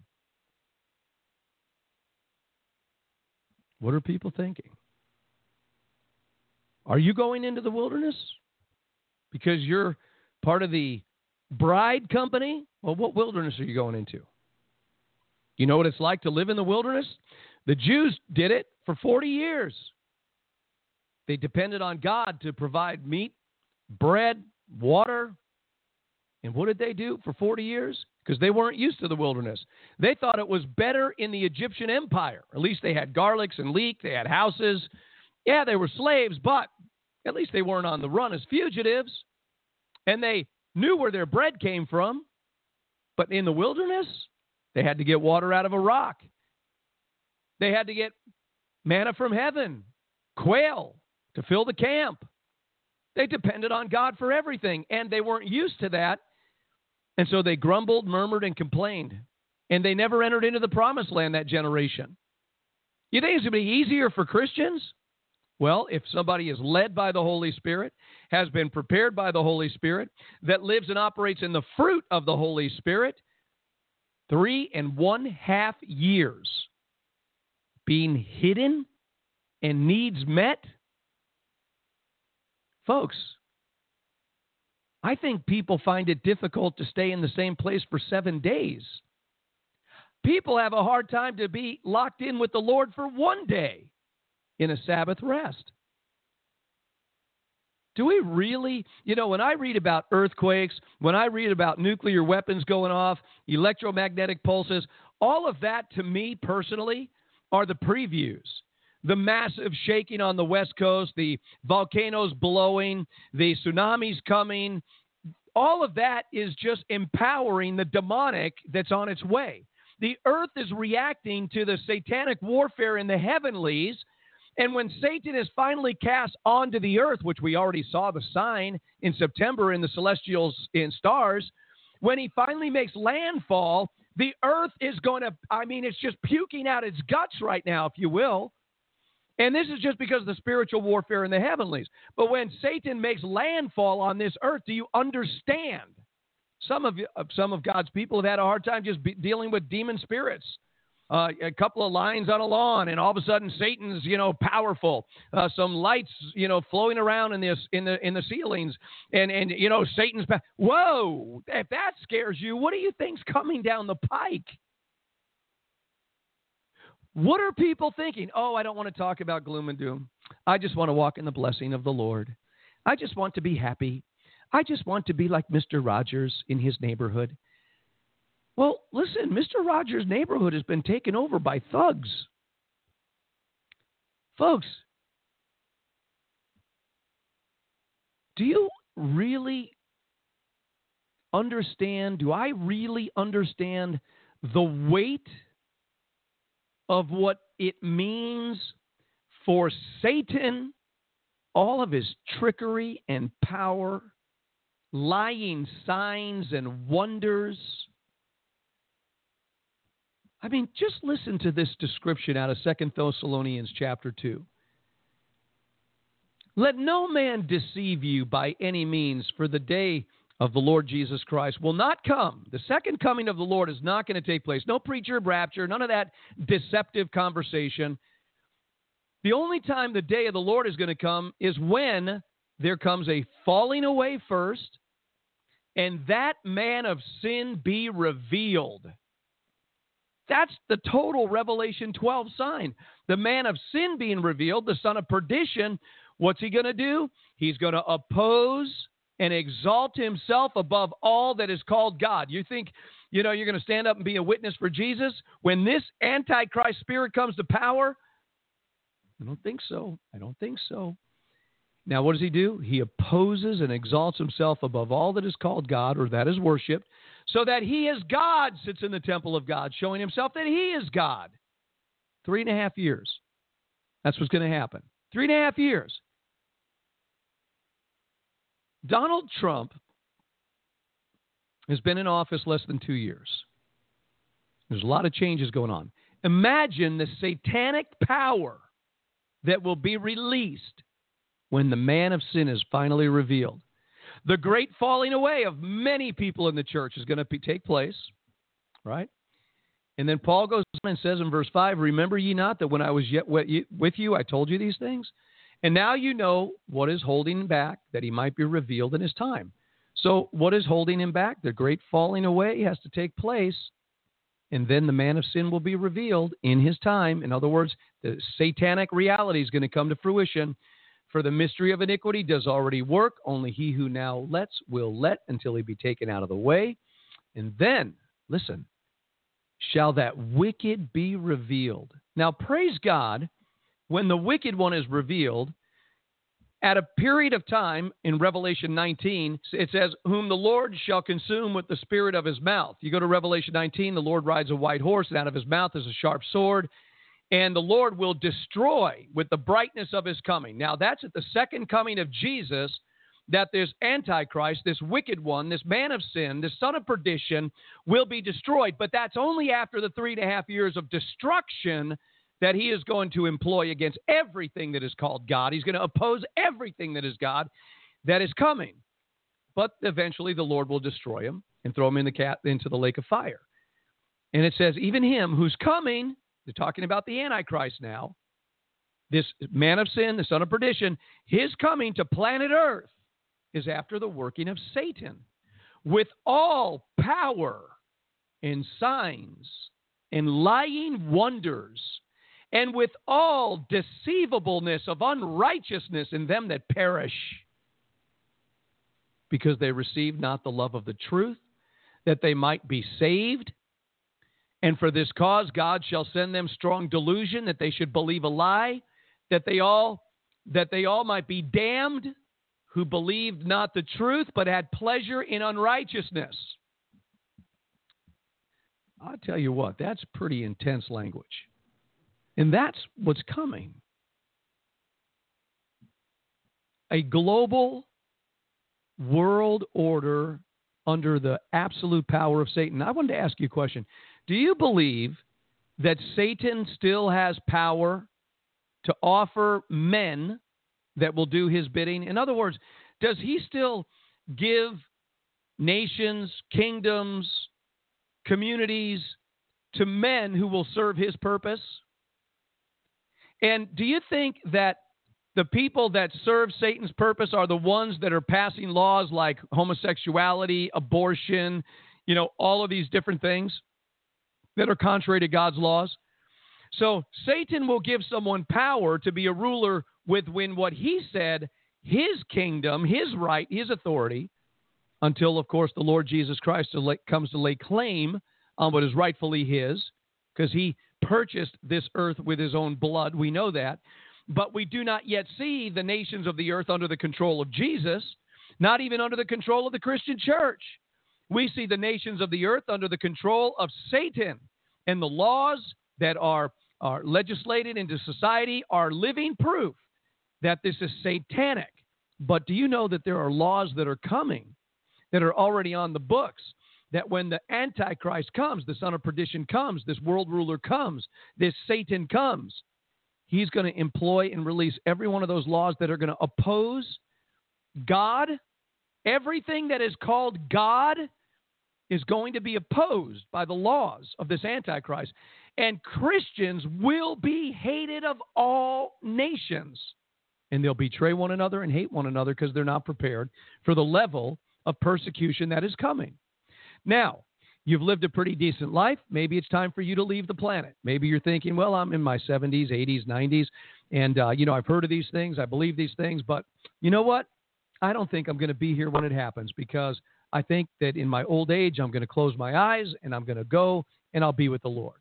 What are people thinking? Are you going into the wilderness because you're part of the bride company? Well, what wilderness are you going into? You know what it's like to live in the wilderness? The Jews did it for 40 years. They depended on God to provide meat, bread, water. And what did they do for 40 years? Because they weren't used to the wilderness. They thought it was better in the Egyptian empire. At least they had garlics and leek. They had houses. Yeah, they were slaves, but at least they weren't on the run as fugitives. And they knew where their bread came from. But in the wilderness, they had to get water out of a rock. They had to get manna from heaven, quail to fill the camp. They depended on God for everything, and they weren't used to that. And so they grumbled, murmured, and complained. And they never entered into the promised land, that generation. You think it's going to be easier for Christians? Well, if somebody is led by the Holy Spirit, has been prepared by the Holy Spirit, that lives and operates in the fruit of the Holy Spirit, 3.5 years being hidden and needs met, folks, I think people find it difficult to stay in the same place for 7 days. People have a hard time to be locked in with the Lord for 1 day in a Sabbath rest. Do we really, when I read about earthquakes, when I read about nuclear weapons going off, electromagnetic pulses, all of that to me personally are the previews. The massive shaking on the West Coast, the volcanoes blowing, the tsunamis coming, all of that is just empowering the demonic that's on its way. The earth is reacting to the satanic warfare in the heavenlies, and when Satan is finally cast onto the earth, which we already saw the sign in September in the celestials in stars, when he finally makes landfall, the earth is going to, it's just puking out its guts right now, if you will. And this is just because of the spiritual warfare in the heavenlies. But when Satan makes landfall on this earth, do you understand? Some of God's people have had a hard time just dealing with demon spirits. A couple of lines on a lawn, and all of a sudden Satan's, powerful. Some lights, flowing around in the ceilings, and Satan's. Whoa! If that scares you, what do you think's coming down the pike? What are people thinking? Oh, I don't want to talk about gloom and doom. I just want to walk in the blessing of the Lord. I just want to be happy. I just want to be like Mr. Rogers in his neighborhood. Well, listen, Mr. Rogers' neighborhood has been taken over by thugs. Folks, do you really understand? Do I really understand the weight of what it means for Satan, all of his trickery and power, lying signs and wonders? Just listen to this description out of 2 Thessalonians chapter 2. Let no man deceive you by any means, for the day of the Lord Jesus Christ will not come. The second coming of the Lord is not going to take place. No preacher rapture, none of that deceptive conversation. The only time the day of the Lord is going to come is when there comes a falling away first, and that man of sin be revealed. That's the total Revelation 12 sign. The man of sin being revealed, the son of perdition, what's he going to do? He's going to oppose and exalt himself above all that is called God. You think, you're going to stand up and be a witness for Jesus when this Antichrist spirit comes to power? I don't think so. Now, what does he do? He opposes and exalts himself above all that is called God, or that is worshiped, so that he as God sits in the temple of God, showing himself that he is God. 3.5 years. That's what's going to happen. 3.5 years. Donald Trump has been in office less than 2 years. There's a lot of changes going on. Imagine the satanic power that will be released when the man of sin is finally revealed. The great falling away of many people in the church is going to take place, right? And then Paul goes on and says in verse 5, remember ye not that when I was yet with you, I told you these things? And now you know what is holding him back, that he might be revealed in his time. So what is holding him back? The great falling away has to take place, and then the man of sin will be revealed in his time. In other words, the satanic reality is going to come to fruition. For the mystery of iniquity does already work. Only he who now lets will let until he be taken out of the way. And then, listen, shall that wicked be revealed. Now, praise God, when the wicked one is revealed, at a period of time in Revelation 19, it says, whom the Lord shall consume with the spirit of his mouth. You go to Revelation 19, the Lord rides a white horse, and out of his mouth is a sharp sword. And the Lord will destroy with the brightness of his coming. Now, that's at the second coming of Jesus, that this Antichrist, this wicked one, this man of sin, this son of perdition, will be destroyed. But that's only after the 3.5 years of destruction that he is going to employ against everything that is called God. He's going to oppose everything that is God that is coming. But eventually the Lord will destroy him and throw him into the lake of fire. And it says, even him who's coming, they're talking about the Antichrist now, this man of sin, the son of perdition, his coming to planet Earth is after the working of Satan with all power and signs and lying wonders and with all deceivableness of unrighteousness in them that perish, because they received not the love of the truth, that they might be saved. And for this cause God shall send them strong delusion, that they should believe a lie, that they all might be damned, who believed not the truth, but had pleasure in unrighteousness. I'll tell you what, that's pretty intense language. And that's what's coming. A global world order under the absolute power of Satan. I wanted to ask you a question. Do you believe that Satan still has power to offer men that will do his bidding? In other words, does he still give nations, kingdoms, communities to men who will serve his purpose? And do you think that the people that serve Satan's purpose are the ones that are passing laws like homosexuality, abortion, all of these different things that are contrary to God's laws? So Satan will give someone power to be a ruler within what he said, his kingdom, his right, his authority, until, of course, the Lord Jesus Christ comes to lay claim on what is rightfully his, because he purchased this earth with his own blood. We know that. But we do not yet see the nations of the earth under the control of Jesus, not even under the control of the Christian church. We see the nations of the earth under the control of Satan, and the laws that are legislated into society are living proof that this is satanic. But do you know that there are laws that are coming, that are already on the books, that when the Antichrist comes, the son of perdition comes, this world ruler comes, this Satan comes, he's going to employ and release every one of those laws that are going to oppose God. Everything that is called God is going to be opposed by the laws of this Antichrist. And Christians will be hated of all nations. And they'll betray one another and hate one another because they're not prepared for the level of persecution that is coming. Now, you've lived a pretty decent life. Maybe it's time for you to leave the planet. Maybe you're thinking, well, I'm in my 70s, 80s, 90s, and, I've heard of these things. I believe these things. But you know what? I don't think I'm going to be here when it happens, because I think that in my old age, I'm going to close my eyes and I'm going to go and I'll be with the Lord.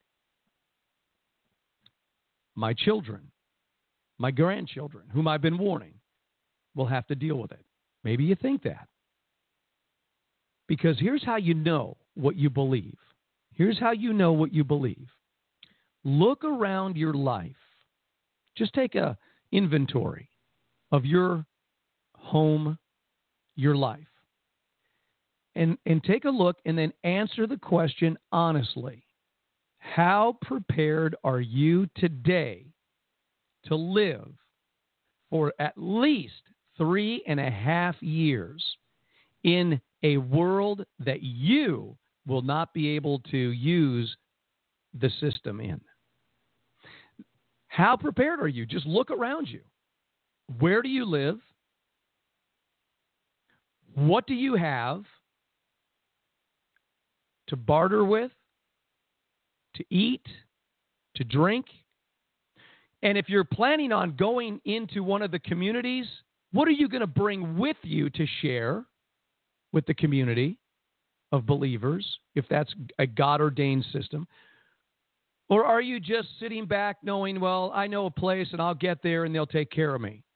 My children, my grandchildren, whom I've been warning, will have to deal with it. Maybe you think that. Because here's how you know what you believe. Here's how you know what you believe. Look around your life. Just take an inventory of your home, your life. And take a look and then answer the question honestly. How prepared are you today to live for at least 3.5 years in a world that you will not be able to use the system in? How prepared are you? Just look around you. Where do you live? What do you have to barter with, to eat, to drink? And if you're planning on going into one of the communities, what are you going to bring with you to share with the community of believers, if that's a God-ordained system? Or are you just sitting back knowing, well, I know a place and I'll get there and they'll take care of me?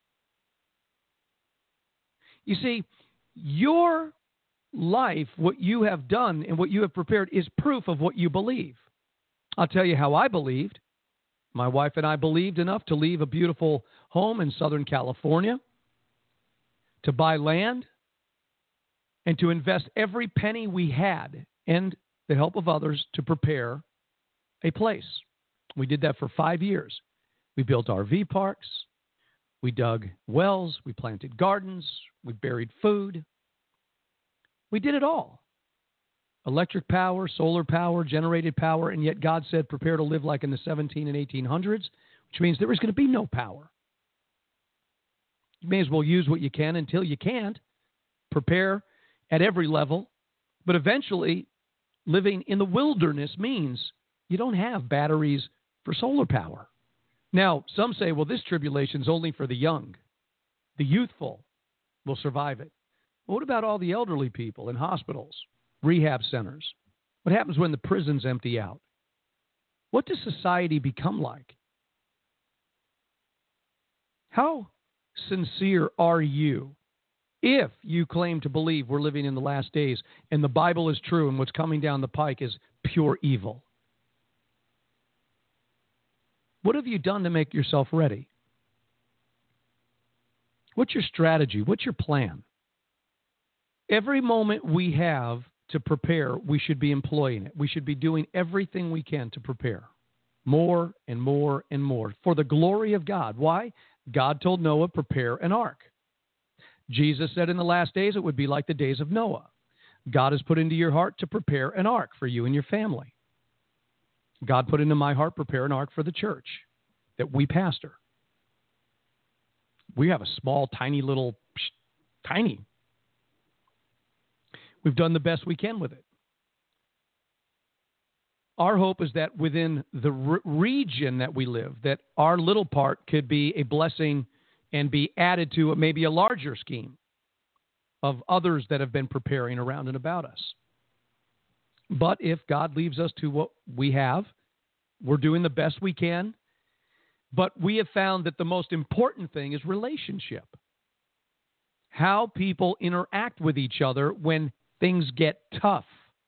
You see, your life, what you have done and what you have prepared, is proof of what you believe. I'll tell you how I believed. My wife and I believed enough to leave a beautiful home in Southern California, to buy land, and to invest every penny we had and the help of others to prepare a place. We did that for 5 years. We built RV parks. We dug wells. We planted gardens. We buried food. We did it all. Electric power, solar power, generated power, and yet God said, prepare to live like in the 17 and 1800s. which means there is going to be no power. You may as well use what you can until you can't. Prepare at every level. But eventually, living in the wilderness means you don't have batteries for solar power. Now, some say, well, this tribulation is only for the young. The youthful will survive it. But what about all the elderly people in hospitals, rehab centers? What happens when the prisons empty out? What does society become like? How sincere are you if you claim to believe we're living in the last days and the Bible is true and what's coming down the pike is pure evil? What have you done to make yourself ready? What's your strategy? What's your plan? Every moment we have to prepare, we should be employing it. We should be doing everything we can to prepare. More and more and more. For the glory of God. Why? God told Noah, prepare an ark. Jesus said in the last days it would be like the days of Noah. God has put into your heart to prepare an ark for you and your family. God put into my heart, prepare an ark for the church that we pastor. We have a small, tiny. We've done the best we can with it. Our hope is that within the region that we live, that our little part could be a blessing and be added to maybe a larger scheme of others that have been preparing around and about us. But if God leaves us to what we have, we're doing the best we can. But we have found that the most important thing is relationship. How people interact with each other when things get tough.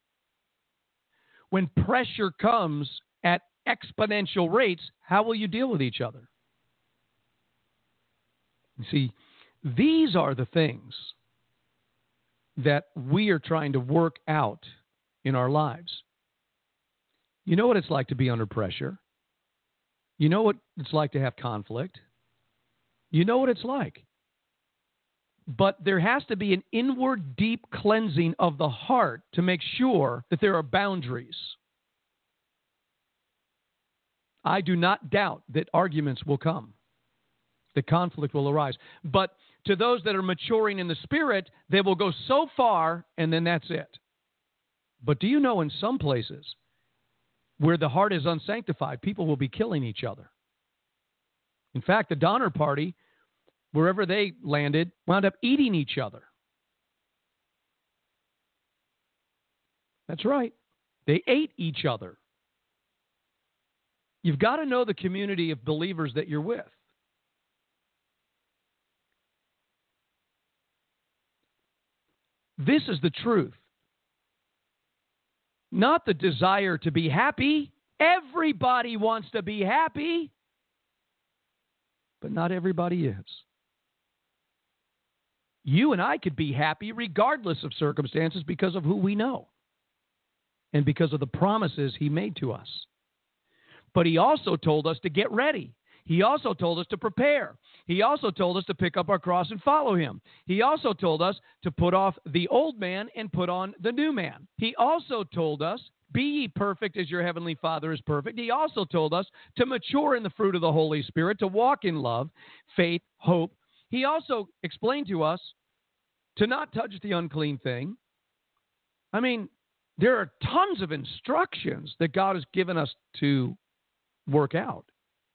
When pressure comes at exponential rates, how will you deal with each other? You see, these are the things that we are trying to work out in our lives. You know what it's like to be under pressure. You know what it's like to have conflict. You know what it's like. But there has to be an inward, deep cleansing of the heart to make sure that there are boundaries. I do not doubt that arguments will come, that conflict will arise. But to those that are maturing in the Spirit, they will go so far, and then that's it. But do you know in some places where the heart is unsanctified, people will be killing each other? In fact, the Donner Party, wherever they landed, wound up eating each other. That's right. They ate each other. You've got to know the community of believers that you're with. This is the truth. Not the desire to be happy. Everybody wants to be happy, but not everybody is. You and I could be happy regardless of circumstances because of who we know and because of the promises he made to us. But he also told us to get ready. He also told us to prepare. He also told us to pick up our cross and follow him. He also told us to put off the old man and put on the new man. He also told us, be ye perfect as your heavenly Father is perfect. He also told us to mature in the fruit of the Holy Spirit, to walk in love, faith, hope. He also explained to us to not touch the unclean thing. I mean, there are tons of instructions that God has given us to work out.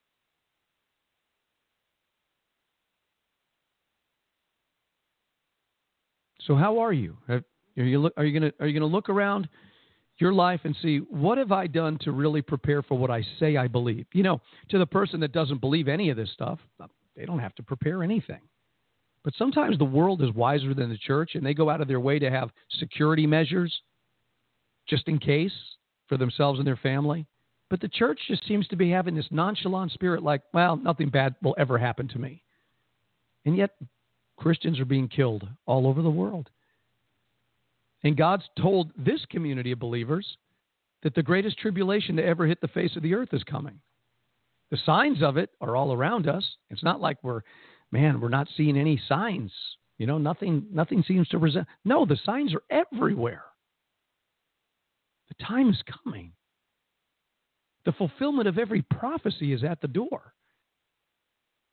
So how are you? Are you going to look around your life and see, what have I done to really prepare for what I say I believe? You know, to the person that doesn't believe any of this stuff, they don't have to prepare anything. But sometimes the world is wiser than the church, and they go out of their way to have security measures just in case for themselves and their family. But the church just seems to be having this nonchalant spirit like, well, nothing bad will ever happen to me. And yet Christians are being killed all over the world. And God's told this community of believers that the greatest tribulation to ever hit the face of the earth is coming. The signs of it are all around us. It's not like we're not seeing any signs. You know, nothing seems to resent. No, the signs are everywhere. The time is coming. The fulfillment of every prophecy is at the door.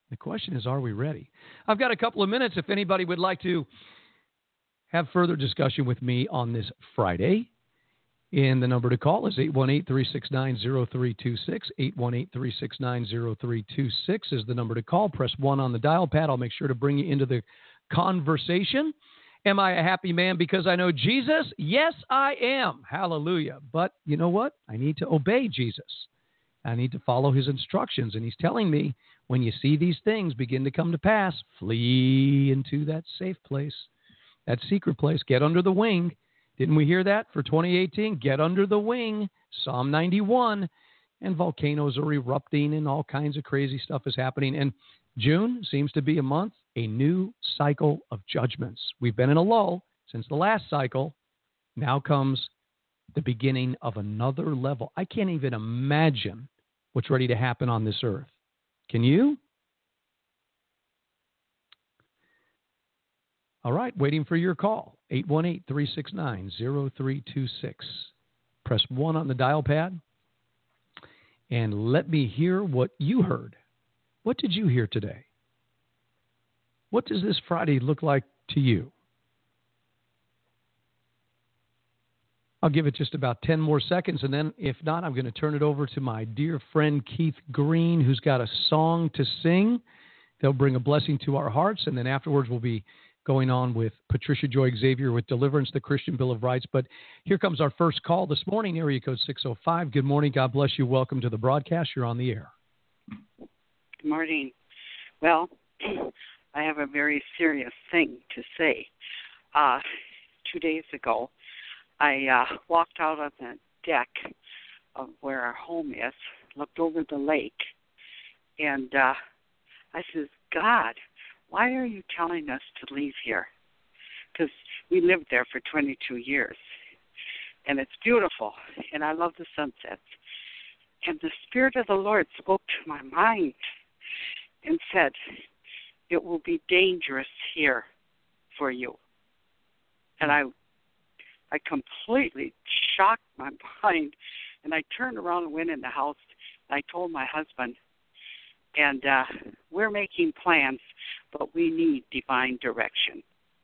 The question is, are we ready? I've got a couple of minutes if anybody would like to have further discussion with me on this Friday. And the number to call is 818-369-0326. 818-369-0326 is the number to call. Press 1 on the dial pad. I'll make sure to bring you into the conversation. Am I a happy man because I know Jesus? Yes, I am. Hallelujah. But you know what? I need to obey Jesus. I need to follow his instructions. And he's telling me, when you see these things begin to come to pass, flee into that safe place, that secret place. Get under the wing. Didn't we hear that for 2018? Get under the wing, Psalm 91. And volcanoes are erupting and all kinds of crazy stuff is happening. And June seems to be a month, a new cycle of judgments. We've been in a lull since the last cycle. Now comes the beginning of another level. I can't even imagine what's ready to happen on this earth. Can you? All right, waiting for your call. 818-369-0326. Press 1 on the dial pad and let me hear what you heard. What did you hear today? What does this Friday look like to you? I'll give it just about 10 more seconds, and then if not, I'm going to turn it over to my dear friend Keith Green, who's got a song to sing. They'll bring a blessing to our hearts, and then afterwards we'll be going on with Patricia Joy Xavier with Deliverance, the Christian Bill of Rights. But here comes our first call this morning, area code 605. Good morning. God bless you. Welcome to the broadcast. You're on the air. Good morning. Well, I have a very serious thing to say. 2 days ago, I walked out on the deck of where our home is, looked over the lake, and I says, God, why are you telling us to leave here? Because we lived there for 22 years, and it's beautiful, and I love the sunsets. And the Spirit of the Lord spoke to my mind and said, it will be dangerous here for you. And I completely shocked my mind, and I turned around and went in the house. I told my husband, and we're making plans, but we need divine direction.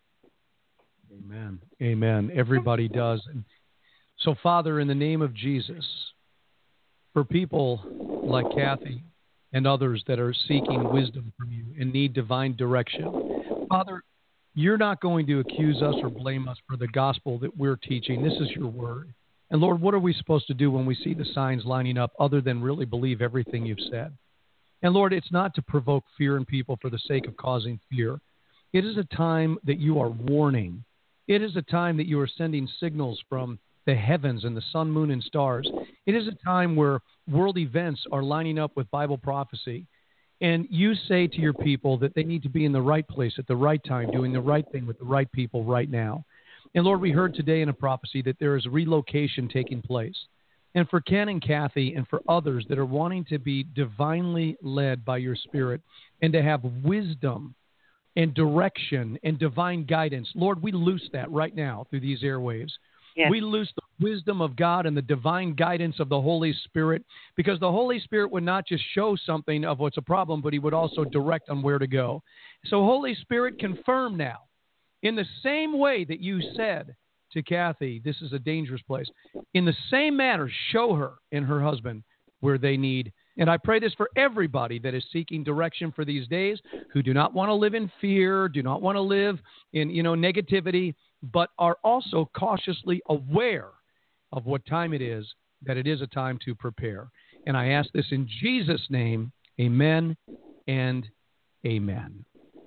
Amen. Amen. Everybody does. And so, Father, in the name of Jesus, for people like Kathy and others that are seeking wisdom from you and need divine direction, Father, you're not going to accuse us or blame us for the gospel that we're teaching. This is your word. And Lord, what are we supposed to do when we see the signs lining up other than really believe everything you've said? And Lord, it's not to provoke fear in people for the sake of causing fear. It is a time that you are warning. It is a time that you are sending signals from the heavens and the sun, moon, and stars. It is a time where world events are lining up with Bible prophecy. And you say to your people that they need to be in the right place at the right time, doing the right thing with the right people right now. And Lord, we heard today in a prophecy that there is relocation taking place. And for Ken and Kathy and for others that are wanting to be divinely led by your Spirit and to have wisdom and direction and divine guidance, Lord, we loose that right now through these airwaves. Yes. We loose the wisdom of God and the divine guidance of the Holy Spirit, because the Holy Spirit would not just show something of what's a problem, but he would also direct on where to go. So Holy Spirit, confirm now, in the same way that you said to Kathy, this is a dangerous place, in the same manner, show her and her husband where they need. And I pray this for everybody that is seeking direction for these days, who do not want to live in fear, do not want to live in, negativity, but are also cautiously aware of what time it is, that it is a time to prepare. And I ask this in Jesus' name, amen and amen.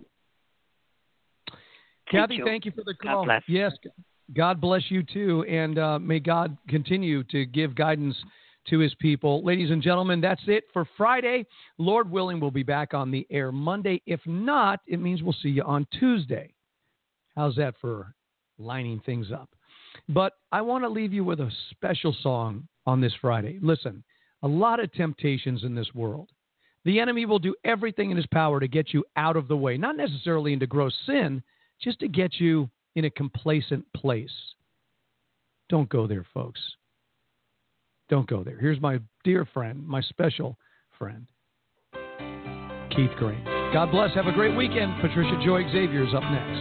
Kathy, thank you for the call. God bless. Yes, God bless you too, and may God continue to give guidance to his people. Ladies and gentlemen, that's it for Friday. Lord willing, we'll be back on the air Monday. If not, it means we'll see you on Tuesday. How's that for lining things up? But I want to leave you with a special song on this Friday. Listen, a lot of temptations in this world. The enemy will do everything in his power to get you out of the way, not necessarily into gross sin, just to get you in a complacent place. Don't go there, folks. Don't go there. Here's my dear friend, my special friend, Keith Green. God bless. Have a great weekend. Patricia Joy Xavier is up next.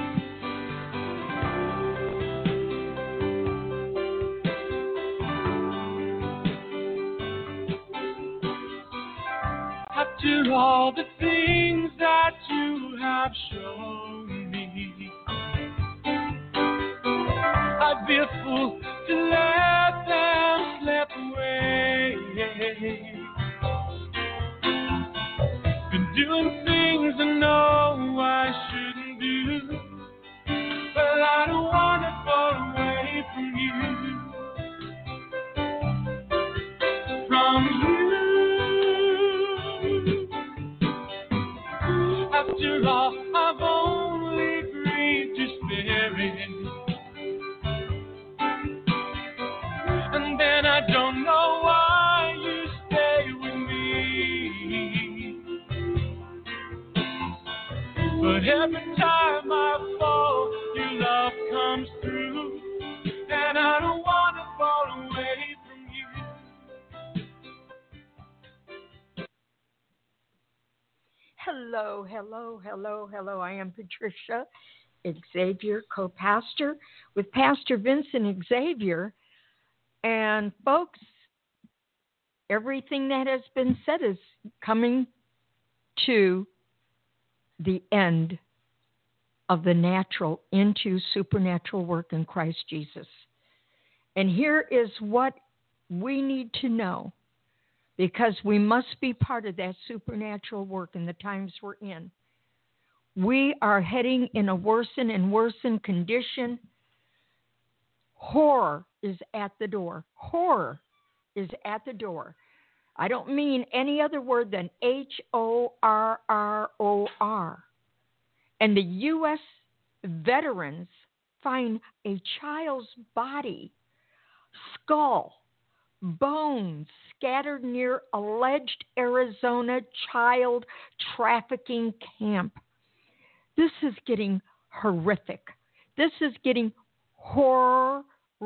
After all the things that you have shown me, I'd be a fool to let them slip away. Been doing things I know I shouldn't do, but I don't want to fall away from you. From you. After all, I've only agreed to spare it. And then I don't know why you stay with me. But every time I fall, your love comes through. And I don't want to fall away from you. Hello, hello, hello, hello. I am Patricia Xavier, co-pastor with Pastor Vincent Xavier. And folks, everything that has been said is coming to the end of the natural into supernatural work in Christ Jesus. And here is what we need to know, because we must be part of that supernatural work in the times we're in. We are heading in a worsen and worsen condition. Horror is at the door. Horror is at the door. I don't mean any other word than HORROR. And the U.S. veterans find a child's body, skull, bones scattered near alleged Arizona child trafficking camp. This is getting horrific. This is getting horrible.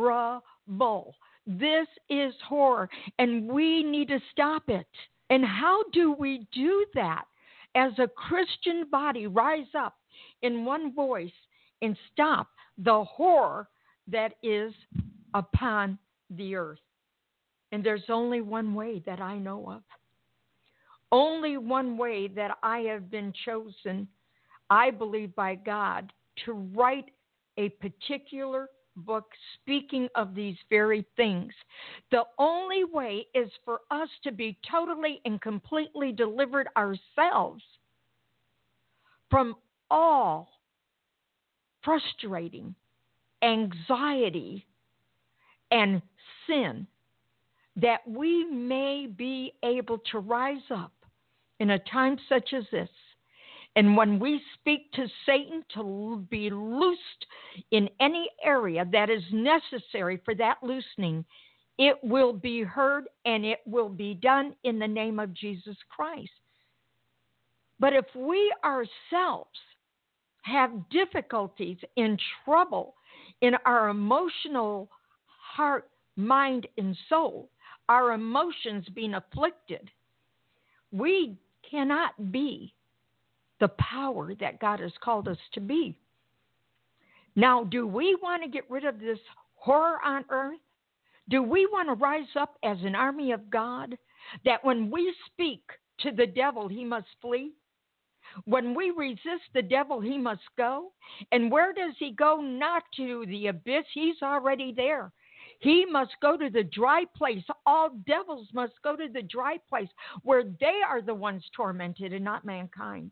This is horror, and we need to stop it. And how do we do that? As a Christian body, rise up in one voice and stop the horror that is upon the earth. And there's only one way that I know of. Only one way that I have been chosen, I believe by God, to write a particular book speaking of these very things. The only way is for us to be totally and completely delivered ourselves from all frustrating anxiety and sin, that we may be able to rise up in a time such as this. And when we speak to Satan to be loosed in any area that is necessary for that loosening, it will be heard and it will be done in the name of Jesus Christ. But if we ourselves have difficulties and trouble in our emotional heart, mind, and soul, our emotions being afflicted, we cannot be the power that God has called us to be. Now, do we want to get rid of this horror on earth? Do we want to rise up as an army of God, that when we speak to the devil, he must flee? When we resist the devil, he must go. And where does he go? Not to the abyss. He's already there. He must go to the dry place. All devils must go to the dry place where they are the ones tormented and not mankind.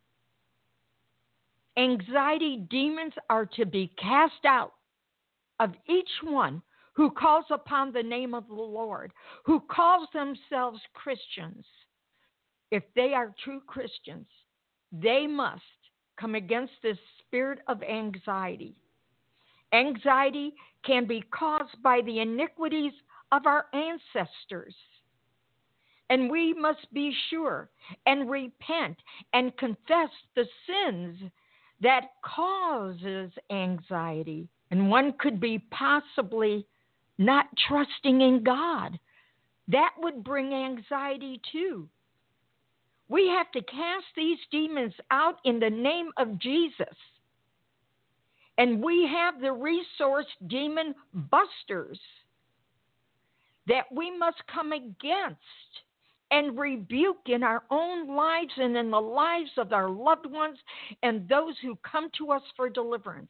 Anxiety demons are to be cast out of each one who calls upon the name of the Lord, who calls themselves Christians. If they are true Christians, they must come against this spirit of anxiety. Anxiety can be caused by the iniquities of our ancestors. And we must be sure and repent and confess the sins that causes anxiety. And one could be possibly not trusting in God. That would bring anxiety too. We have to cast these demons out in the name of Jesus. And we have the resource demon busters that we must come against and rebuke in our own lives and in the lives of our loved ones and those who come to us for deliverance.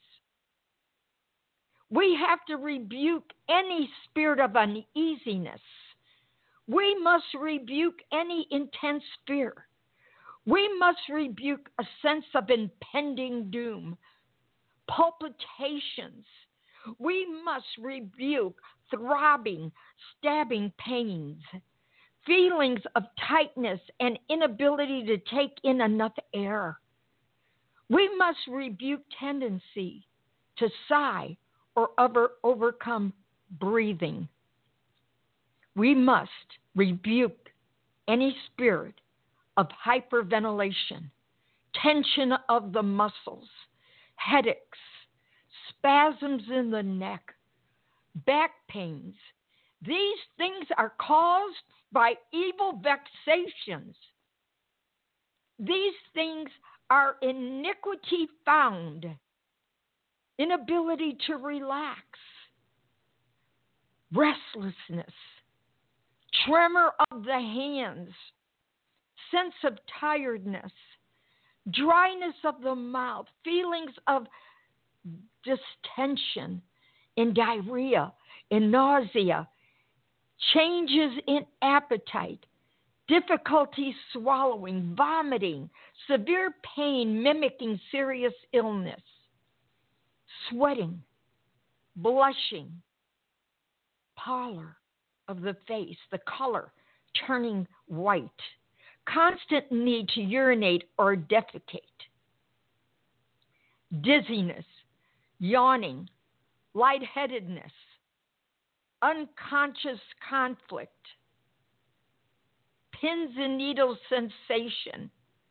We have to rebuke any spirit of uneasiness. We must rebuke any intense fear. We must rebuke a sense of impending doom, palpitations. We must rebuke throbbing, stabbing pains, feelings of tightness and inability to take in enough air. We must rebuke tendency to sigh or overcome breathing. We must rebuke any spirit of hyperventilation, tension of the muscles, headaches, spasms in the neck, back pains. These things are caused by evil vexations. These things are iniquity found, inability to relax, restlessness, tremor of the hands, sense of tiredness, dryness of the mouth, feelings of distension, and diarrhea, and nausea, changes in appetite, difficulty swallowing, vomiting, severe pain mimicking serious illness, sweating, blushing, pallor of the face, the color turning white, constant need to urinate or defecate, dizziness, yawning, lightheadedness, unconscious conflict, pins and needles sensation,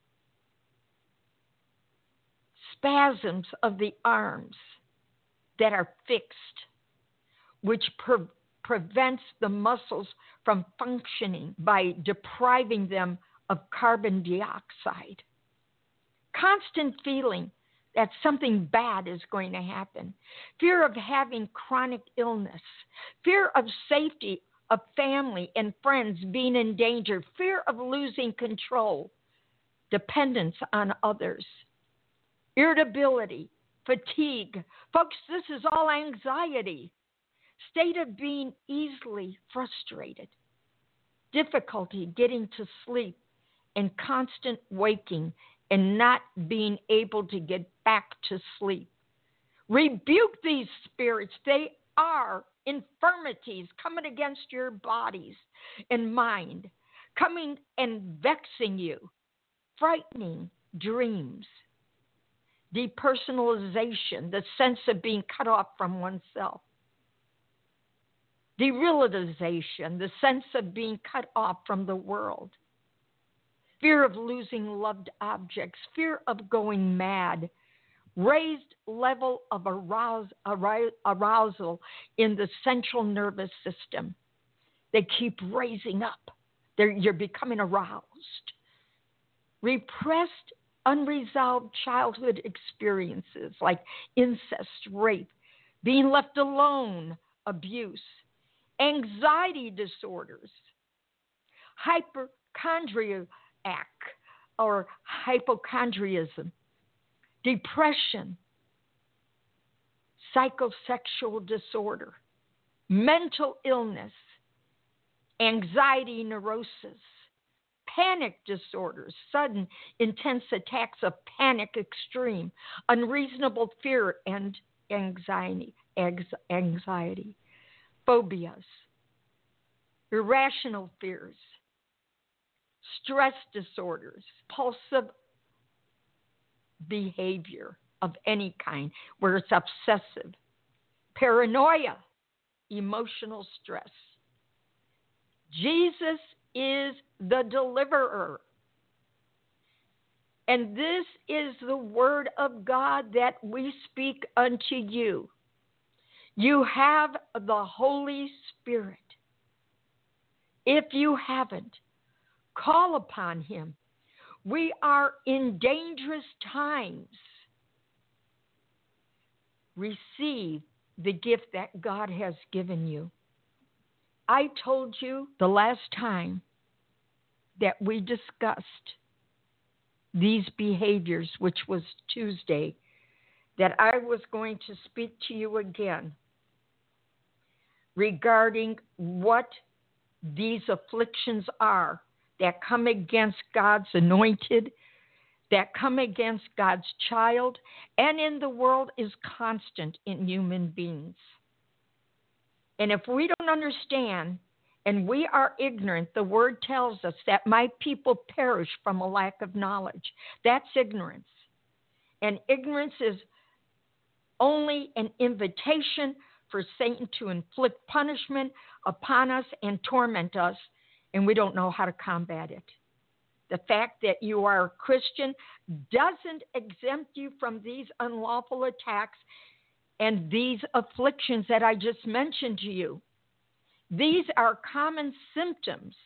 spasms of the arms that are fixed, which prevents the muscles from functioning by depriving them of carbon dioxide. Constant feeling that something bad is going to happen. Fear of having chronic illness. Fear of safety of family and friends being in danger. Fear of losing control. Dependence on others. Irritability. Fatigue. Folks, this is all anxiety. State of being easily frustrated. Difficulty getting to sleep and constant waking and not being able to get back to sleep. Rebuke these spirits. They are infirmities coming against your bodies and mind, coming and vexing you, frightening dreams, depersonalization, the sense of being cut off from oneself, derealization, the sense of being cut off from the world, fear of losing loved objects, fear of going mad, raised level of arousal in the central nervous system. They keep raising up. You're becoming aroused. Repressed, unresolved childhood experiences like incest, rape, being left alone, abuse, anxiety disorders, hypochondriac or hypochondriacism, depression, psychosexual disorder, mental illness, anxiety neurosis, panic disorders, sudden intense attacks of panic extreme, unreasonable fear and anxiety, phobias, irrational fears, stress disorders, compulsive behavior of any kind where it's obsessive, paranoia, emotional stress. Jesus is the deliverer. And this is the word of God that we speak unto you. You have the Holy Spirit. If you haven't, call upon him. We are in dangerous times. Receive the gift that God has given you. I told you the last time that we discussed these behaviors, which was Tuesday, that I was going to speak to you again regarding what these afflictions are that come against God's anointed, that come against God's child, and in the world is constant in human beings. And if we don't understand and we are ignorant, the word tells us that my people perish from a lack of knowledge. That's ignorance. And ignorance is only an invitation for Satan to inflict punishment upon us and torment us, and we don't know how to combat it. The fact that you are a Christian doesn't exempt you from these unlawful attacks and these afflictions that I just mentioned to you. These are common symptoms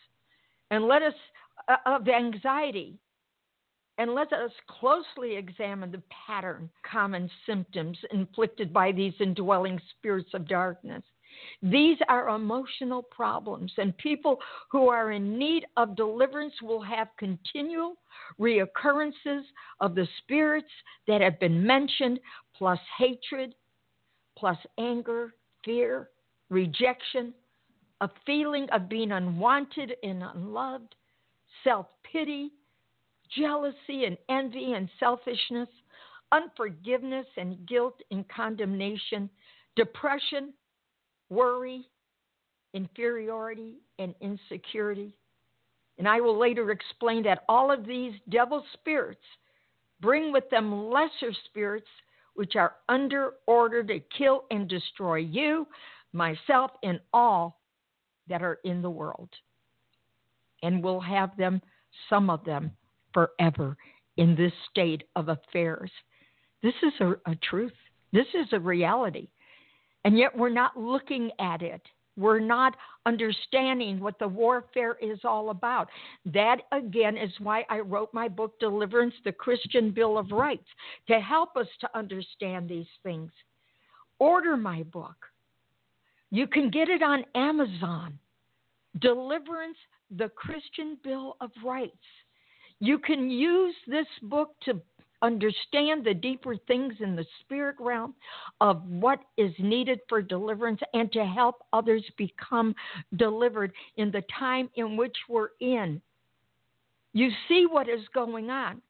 of anxiety. And let us closely examine the pattern, common symptoms inflicted by these indwelling spirits of darkness. These are emotional problems, and people who are in need of deliverance will have continual reoccurrences of the spirits that have been mentioned, plus hatred, plus anger, fear, rejection, a feeling of being unwanted and unloved, self-pity, jealousy and envy and selfishness, unforgiveness and guilt and condemnation, depression, worry, inferiority, and insecurity. And I will later explain that all of these devil spirits bring with them lesser spirits which are under order to kill and destroy you, myself, and all that are in the world. And we'll have them, some of them, forever in this state of affairs. This is a truth. This is a reality. And yet we're not looking at it. We're not understanding what the warfare is all about. That, again, is why I wrote my book, Deliverance, the Christian Bill of Rights, to help us to understand these things. Order my book. You can get it on Amazon. Deliverance, the Christian Bill of Rights. You can use this book to understand the deeper things in the spirit realm of what is needed for deliverance and to help others become delivered in the time in which we're in. You see what is going on.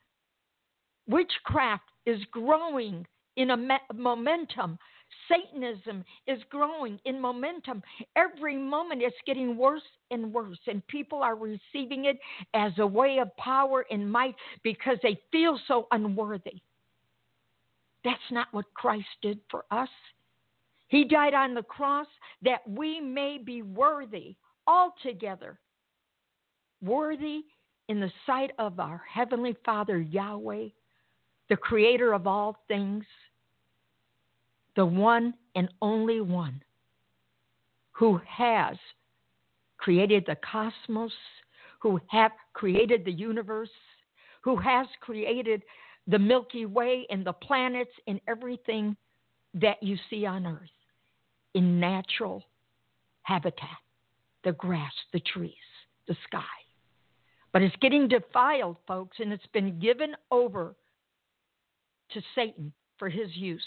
Witchcraft is growing in a momentum. Satanism is growing in momentum. Every moment it's getting worse and worse, and people are receiving it as a way of power and might because they feel so unworthy. That's not what Christ did for us. He died on the cross that we may be worthy altogether, worthy in the sight of our Heavenly Father, Yahweh, the Creator of all things, the one and only one who has created the cosmos, who have created the universe, who has created the Milky Way and the planets and everything that you see on earth in natural habitat, the grass, the trees, the sky. But it's getting defiled, folks, and it's been given over to Satan for his use.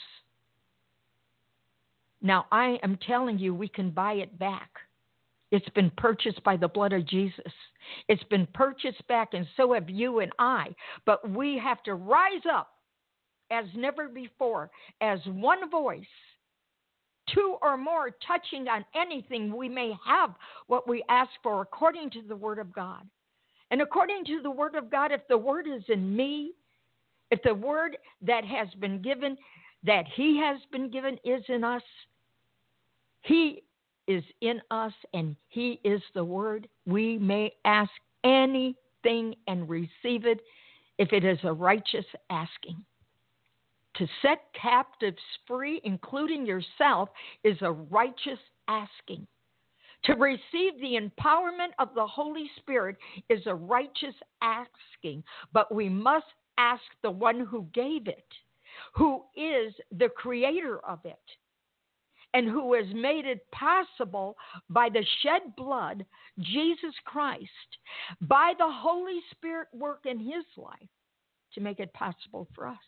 Now, I am telling you, we can buy it back. It's been purchased by the blood of Jesus. It's been purchased back, and so have you and I. But we have to rise up as never before, as one voice, two or more touching on anything, we may have what we ask for according to the Word of God. And according to the Word of God, if the Word is in me, if the Word that has been given, that He has been given is in us, He is in us and He is the Word, we may ask anything and receive it if it is a righteous asking. To set captives free, including yourself, is a righteous asking. To receive the empowerment of the Holy Spirit is a righteous asking, but we must ask the one who gave it, who is the creator of it, and who has made it possible by the shed blood, Jesus Christ, by the Holy Spirit work in his life to make it possible for us.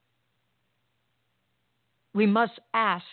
We must ask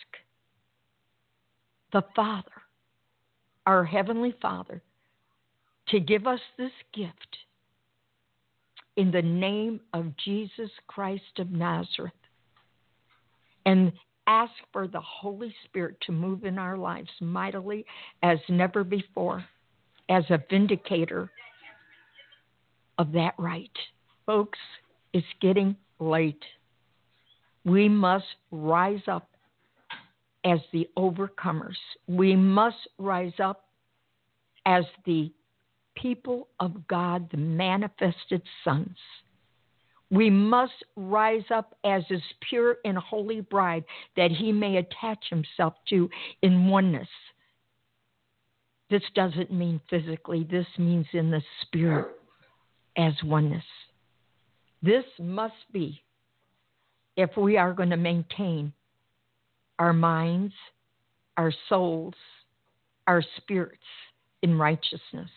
the Father, our Heavenly Father, to give us this gift in the name of Jesus Christ of Nazareth, and ask for the Holy Spirit to move in our lives mightily as never before, as a vindicator of that right. Folks, it's getting late. We must rise up as the overcomers. We must rise up as the people of God, the manifested sons. We must rise up as his pure and holy bride that he may attach himself to in oneness. This doesn't mean physically. This means in the spirit as oneness. This must be if we are going to maintain our minds, our souls, our spirits in righteousness.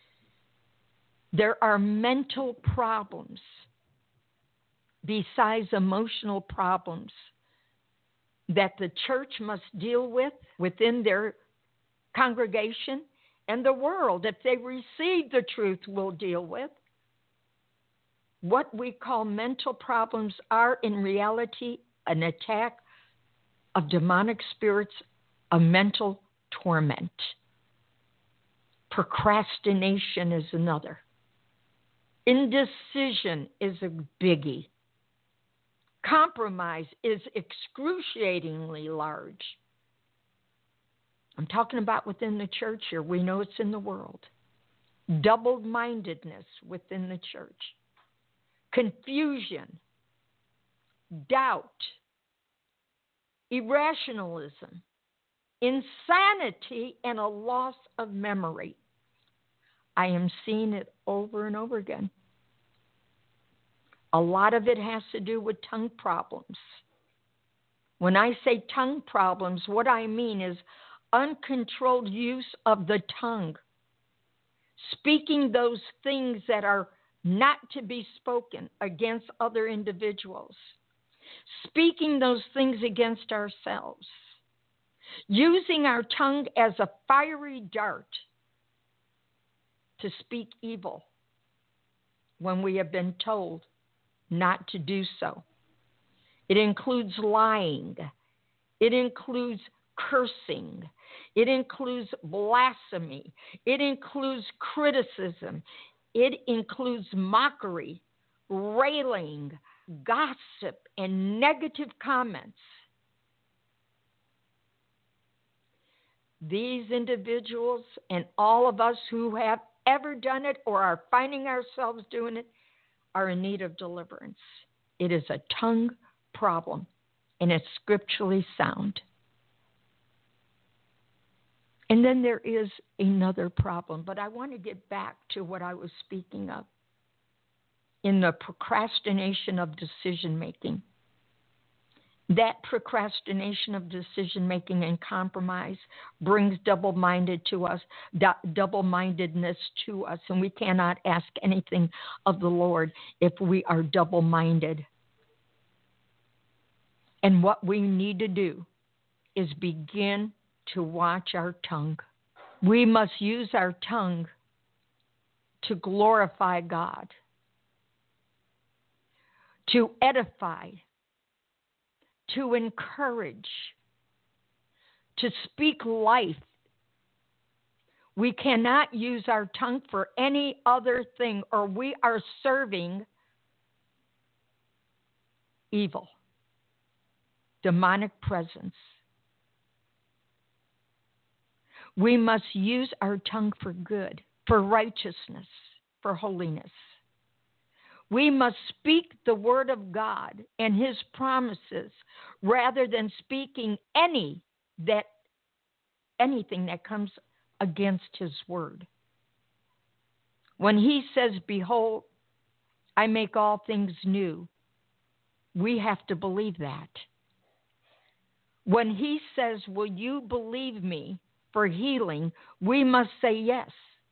There are mental problems besides emotional problems that the church must deal with within their congregation, and the world, if they receive the truth, will deal with. What we call mental problems are in reality an attack of demonic spirits of mental torment. Procrastination is another. Indecision is a biggie. Compromise is excruciatingly large. I'm talking about within the church here. We know it's in the world. Double-mindedness within the church. Confusion. Doubt. Irrationalism. Insanity and a loss of memory. I am seeing it over and over again. A lot of it has to do with tongue problems. When I say tongue problems, what I mean is uncontrolled use of the tongue. Speaking those things that are not to be spoken against other individuals. Speaking those things against ourselves. Using our tongue as a fiery dart to speak evil when we have been told not to do so. It includes lying. It includes cursing. It includes blasphemy. It includes criticism. It includes mockery, railing, gossip, and negative comments. These individuals and all of us who have ever done it or are finding ourselves doing it are in need of deliverance. It is a tongue problem, and it's scripturally sound. And then there is another problem, but I want to get back to what I was speaking of in the procrastination of decision-making. That procrastination of decision-making and compromise brings double-mindedness to us, and we cannot ask anything of the Lord if we are double-minded. And what we need to do is begin to watch our tongue. We must use our tongue to glorify God, to edify, to encourage, to speak life. We cannot use our tongue for any other thing, or we are serving evil, demonic presence. We must use our tongue for good, for righteousness, for holiness. We must speak the word of God and his promises rather than speaking anything that comes against his word. When he says, behold, I make all things new, we have to believe that. When he says, will you believe me for healing, we must say yes.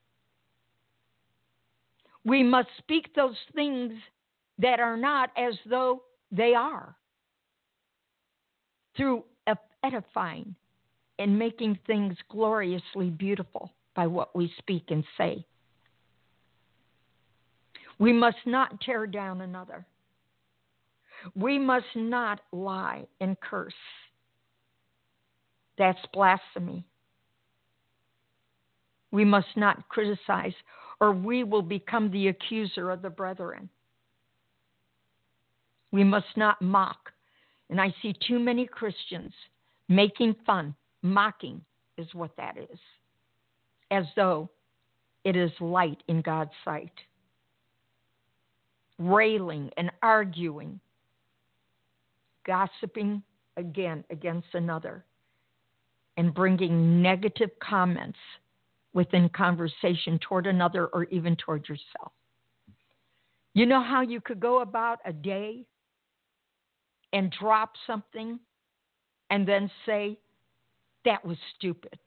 We must speak those things that are not as though they are, through edifying and making things gloriously beautiful by what we speak and say. We must not tear down another. We must not lie and curse. That's blasphemy. We must not criticize, or we will become the accuser of the brethren. We must not mock. And I see too many Christians making fun. Mocking is what that is, as though it is light in God's sight. Railing and arguing, gossiping again against another, and bringing negative comments within conversation toward another or even toward yourself. You know how you could go about a day and drop something and then say, that was stupid.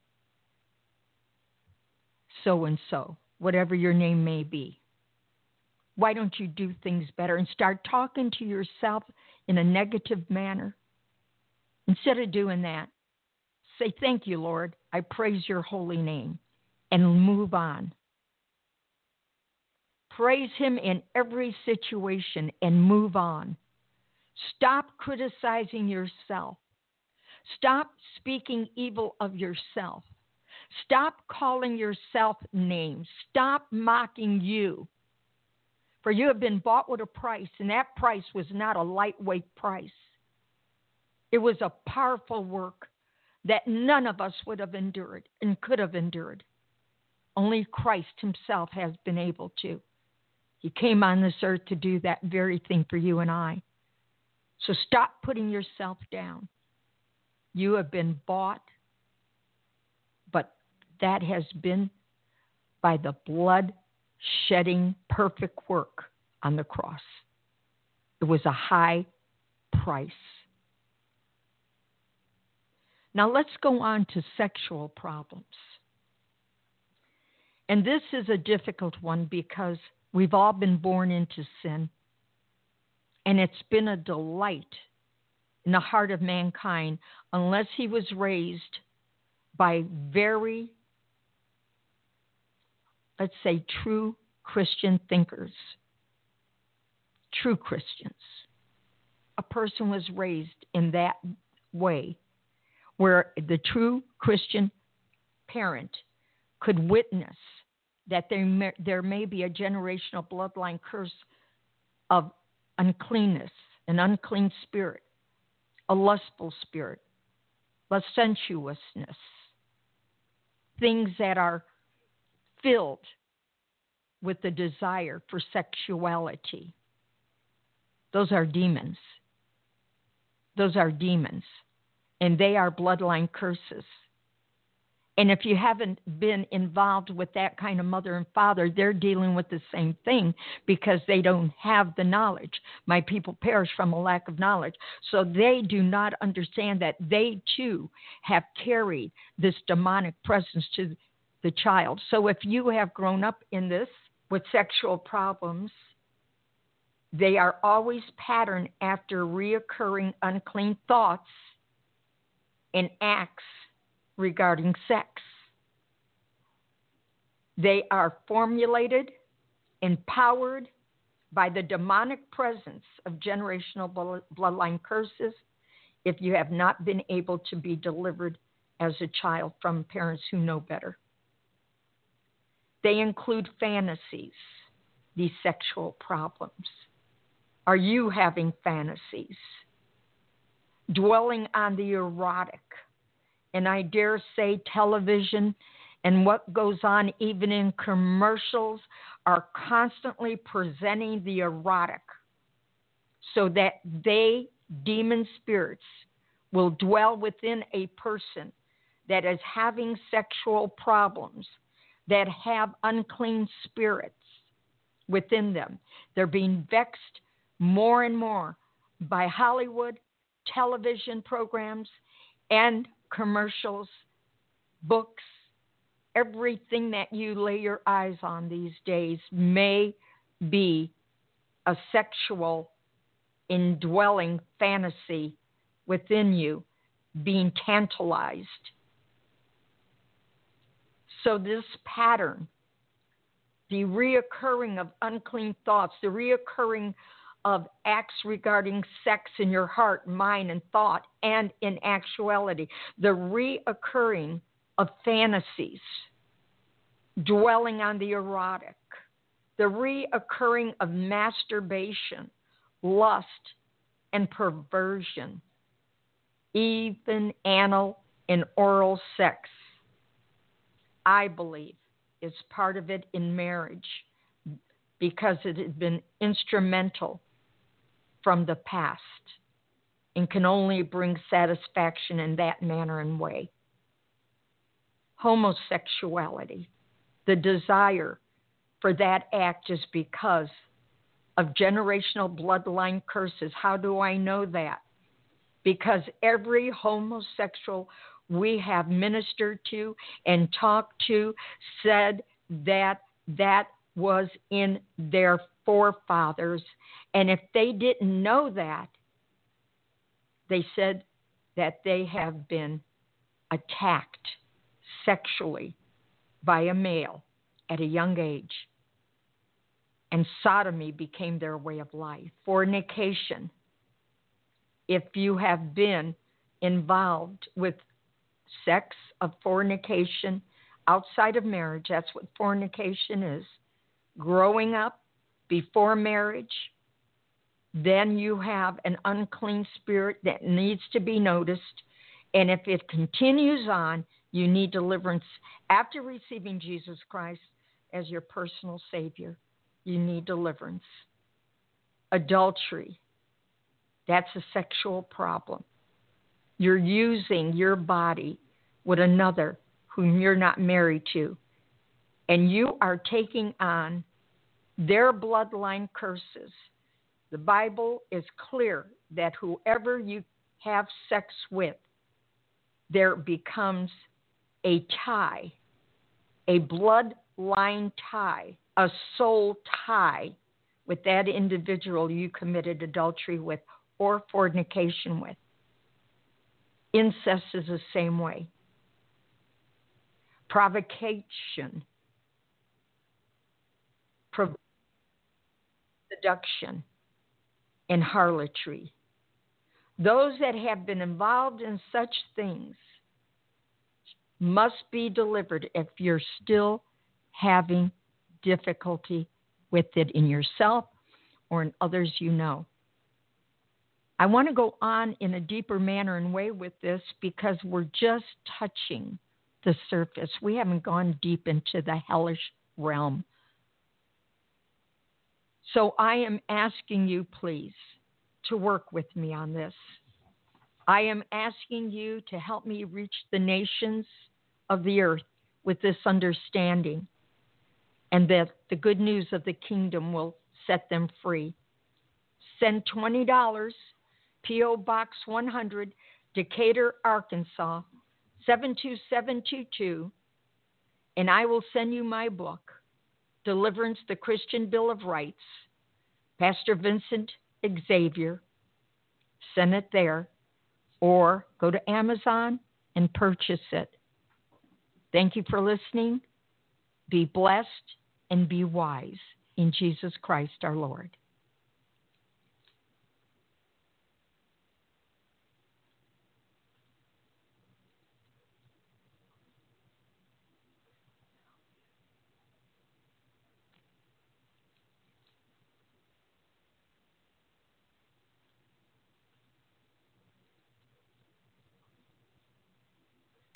So and so, whatever your name may be. Why don't you do things better and start talking to yourself in a negative manner? Instead of doing that, say, thank you, Lord. I praise your holy name, and move on. Praise him in every situation and move on. Stop criticizing yourself. Stop speaking evil of yourself. Stop calling yourself names. Stop mocking you. For you have been bought with a price, and that price was not a lightweight price. It was a powerful work that none of us would have endured and could have endured. Only Christ himself has been able to. He came on this earth to do that very thing for you and I. So stop putting yourself down. You have been bought, but that has been by the blood-shedding perfect work on the cross. It was a high price. Now let's go on to sexual problems. And this is a difficult one because we've all been born into sin. And it's been a delight in the heart of mankind unless he was raised by very, let's say, true Christian thinkers. True Christians. A person was raised in that way where the true Christian parent could witness that there may be a generational bloodline curse of uncleanness, an unclean spirit, a lustful spirit, licentiousness, things that are filled with the desire for sexuality. Those are demons. Those are demons, and they are bloodline curses. And if you haven't been involved with that kind of mother and father, they're dealing with the same thing because they don't have the knowledge. My people perish from a lack of knowledge. So they do not understand that they too have carried this demonic presence to the child. So if you have grown up in this with sexual problems, they are always patterned after reoccurring unclean thoughts and acts regarding sex. They are formulated, empowered by the demonic presence of generational bloodline curses if you have not been able to be delivered as a child from parents who know better. They include fantasies, these sexual problems. Are you having fantasies? Dwelling on the erotic, and I dare say television and what goes on even in commercials are constantly presenting the erotic so that demon spirits, will dwell within a person that is having sexual problems, that have unclean spirits within them. They're being vexed more and more by Hollywood, television programs, and commercials, books. Everything that you lay your eyes on these days may be a sexual indwelling fantasy within you, being tantalized. So this pattern, the reoccurring of unclean thoughts, the reoccurring of acts regarding sex in your heart, mind, and thought, and in actuality, the reoccurring of fantasies, dwelling on the erotic, the reoccurring of masturbation, lust, and perversion, even anal and oral sex, I believe, is part of it in marriage because it has been instrumental from the past and can only bring satisfaction in that manner and way. Homosexuality, the desire for that act is because of generational bloodline curses. How do I know that? Because every homosexual we have ministered to and talked to said that that was in their forefathers. And if they didn't know that, they said that they have been attacked sexually by a male at a young age. And sodomy became their way of life. Fornication. If you have been involved with sex of fornication outside of marriage, that's what fornication is. Growing up before marriage, then you have an unclean spirit that needs to be noticed. And if it continues on, you need deliverance. After receiving Jesus Christ as your personal Savior, you need deliverance. Adultery, that's a sexual problem. You're using your body with another whom you're not married to, and you are taking on their bloodline curses. The Bible is clear that whoever you have sex with, there becomes a tie, a bloodline tie, a soul tie with that individual you committed adultery with or fornication with. Incest is the same way. Provocation, seduction, and harlotry. Those that have been involved in such things must be delivered if you're still having difficulty with it in yourself or in others you know. I want to go on in a deeper manner and way with this because we're just touching the surface. We haven't gone deep into the hellish realm. So I am asking you, please, to work with me on this. I am asking you to help me reach the nations of the earth with this understanding, and that the good news of the kingdom will set them free. Send $20, P.O. Box 100, Decatur, Arkansas, 72722, and I will send you my book, Deliverance, the Christian Bill of Rights, Pastor Vincent Xavier. Send it there, or go to Amazon and purchase it. Thank you for listening. Be blessed and be wise in Jesus Christ our Lord.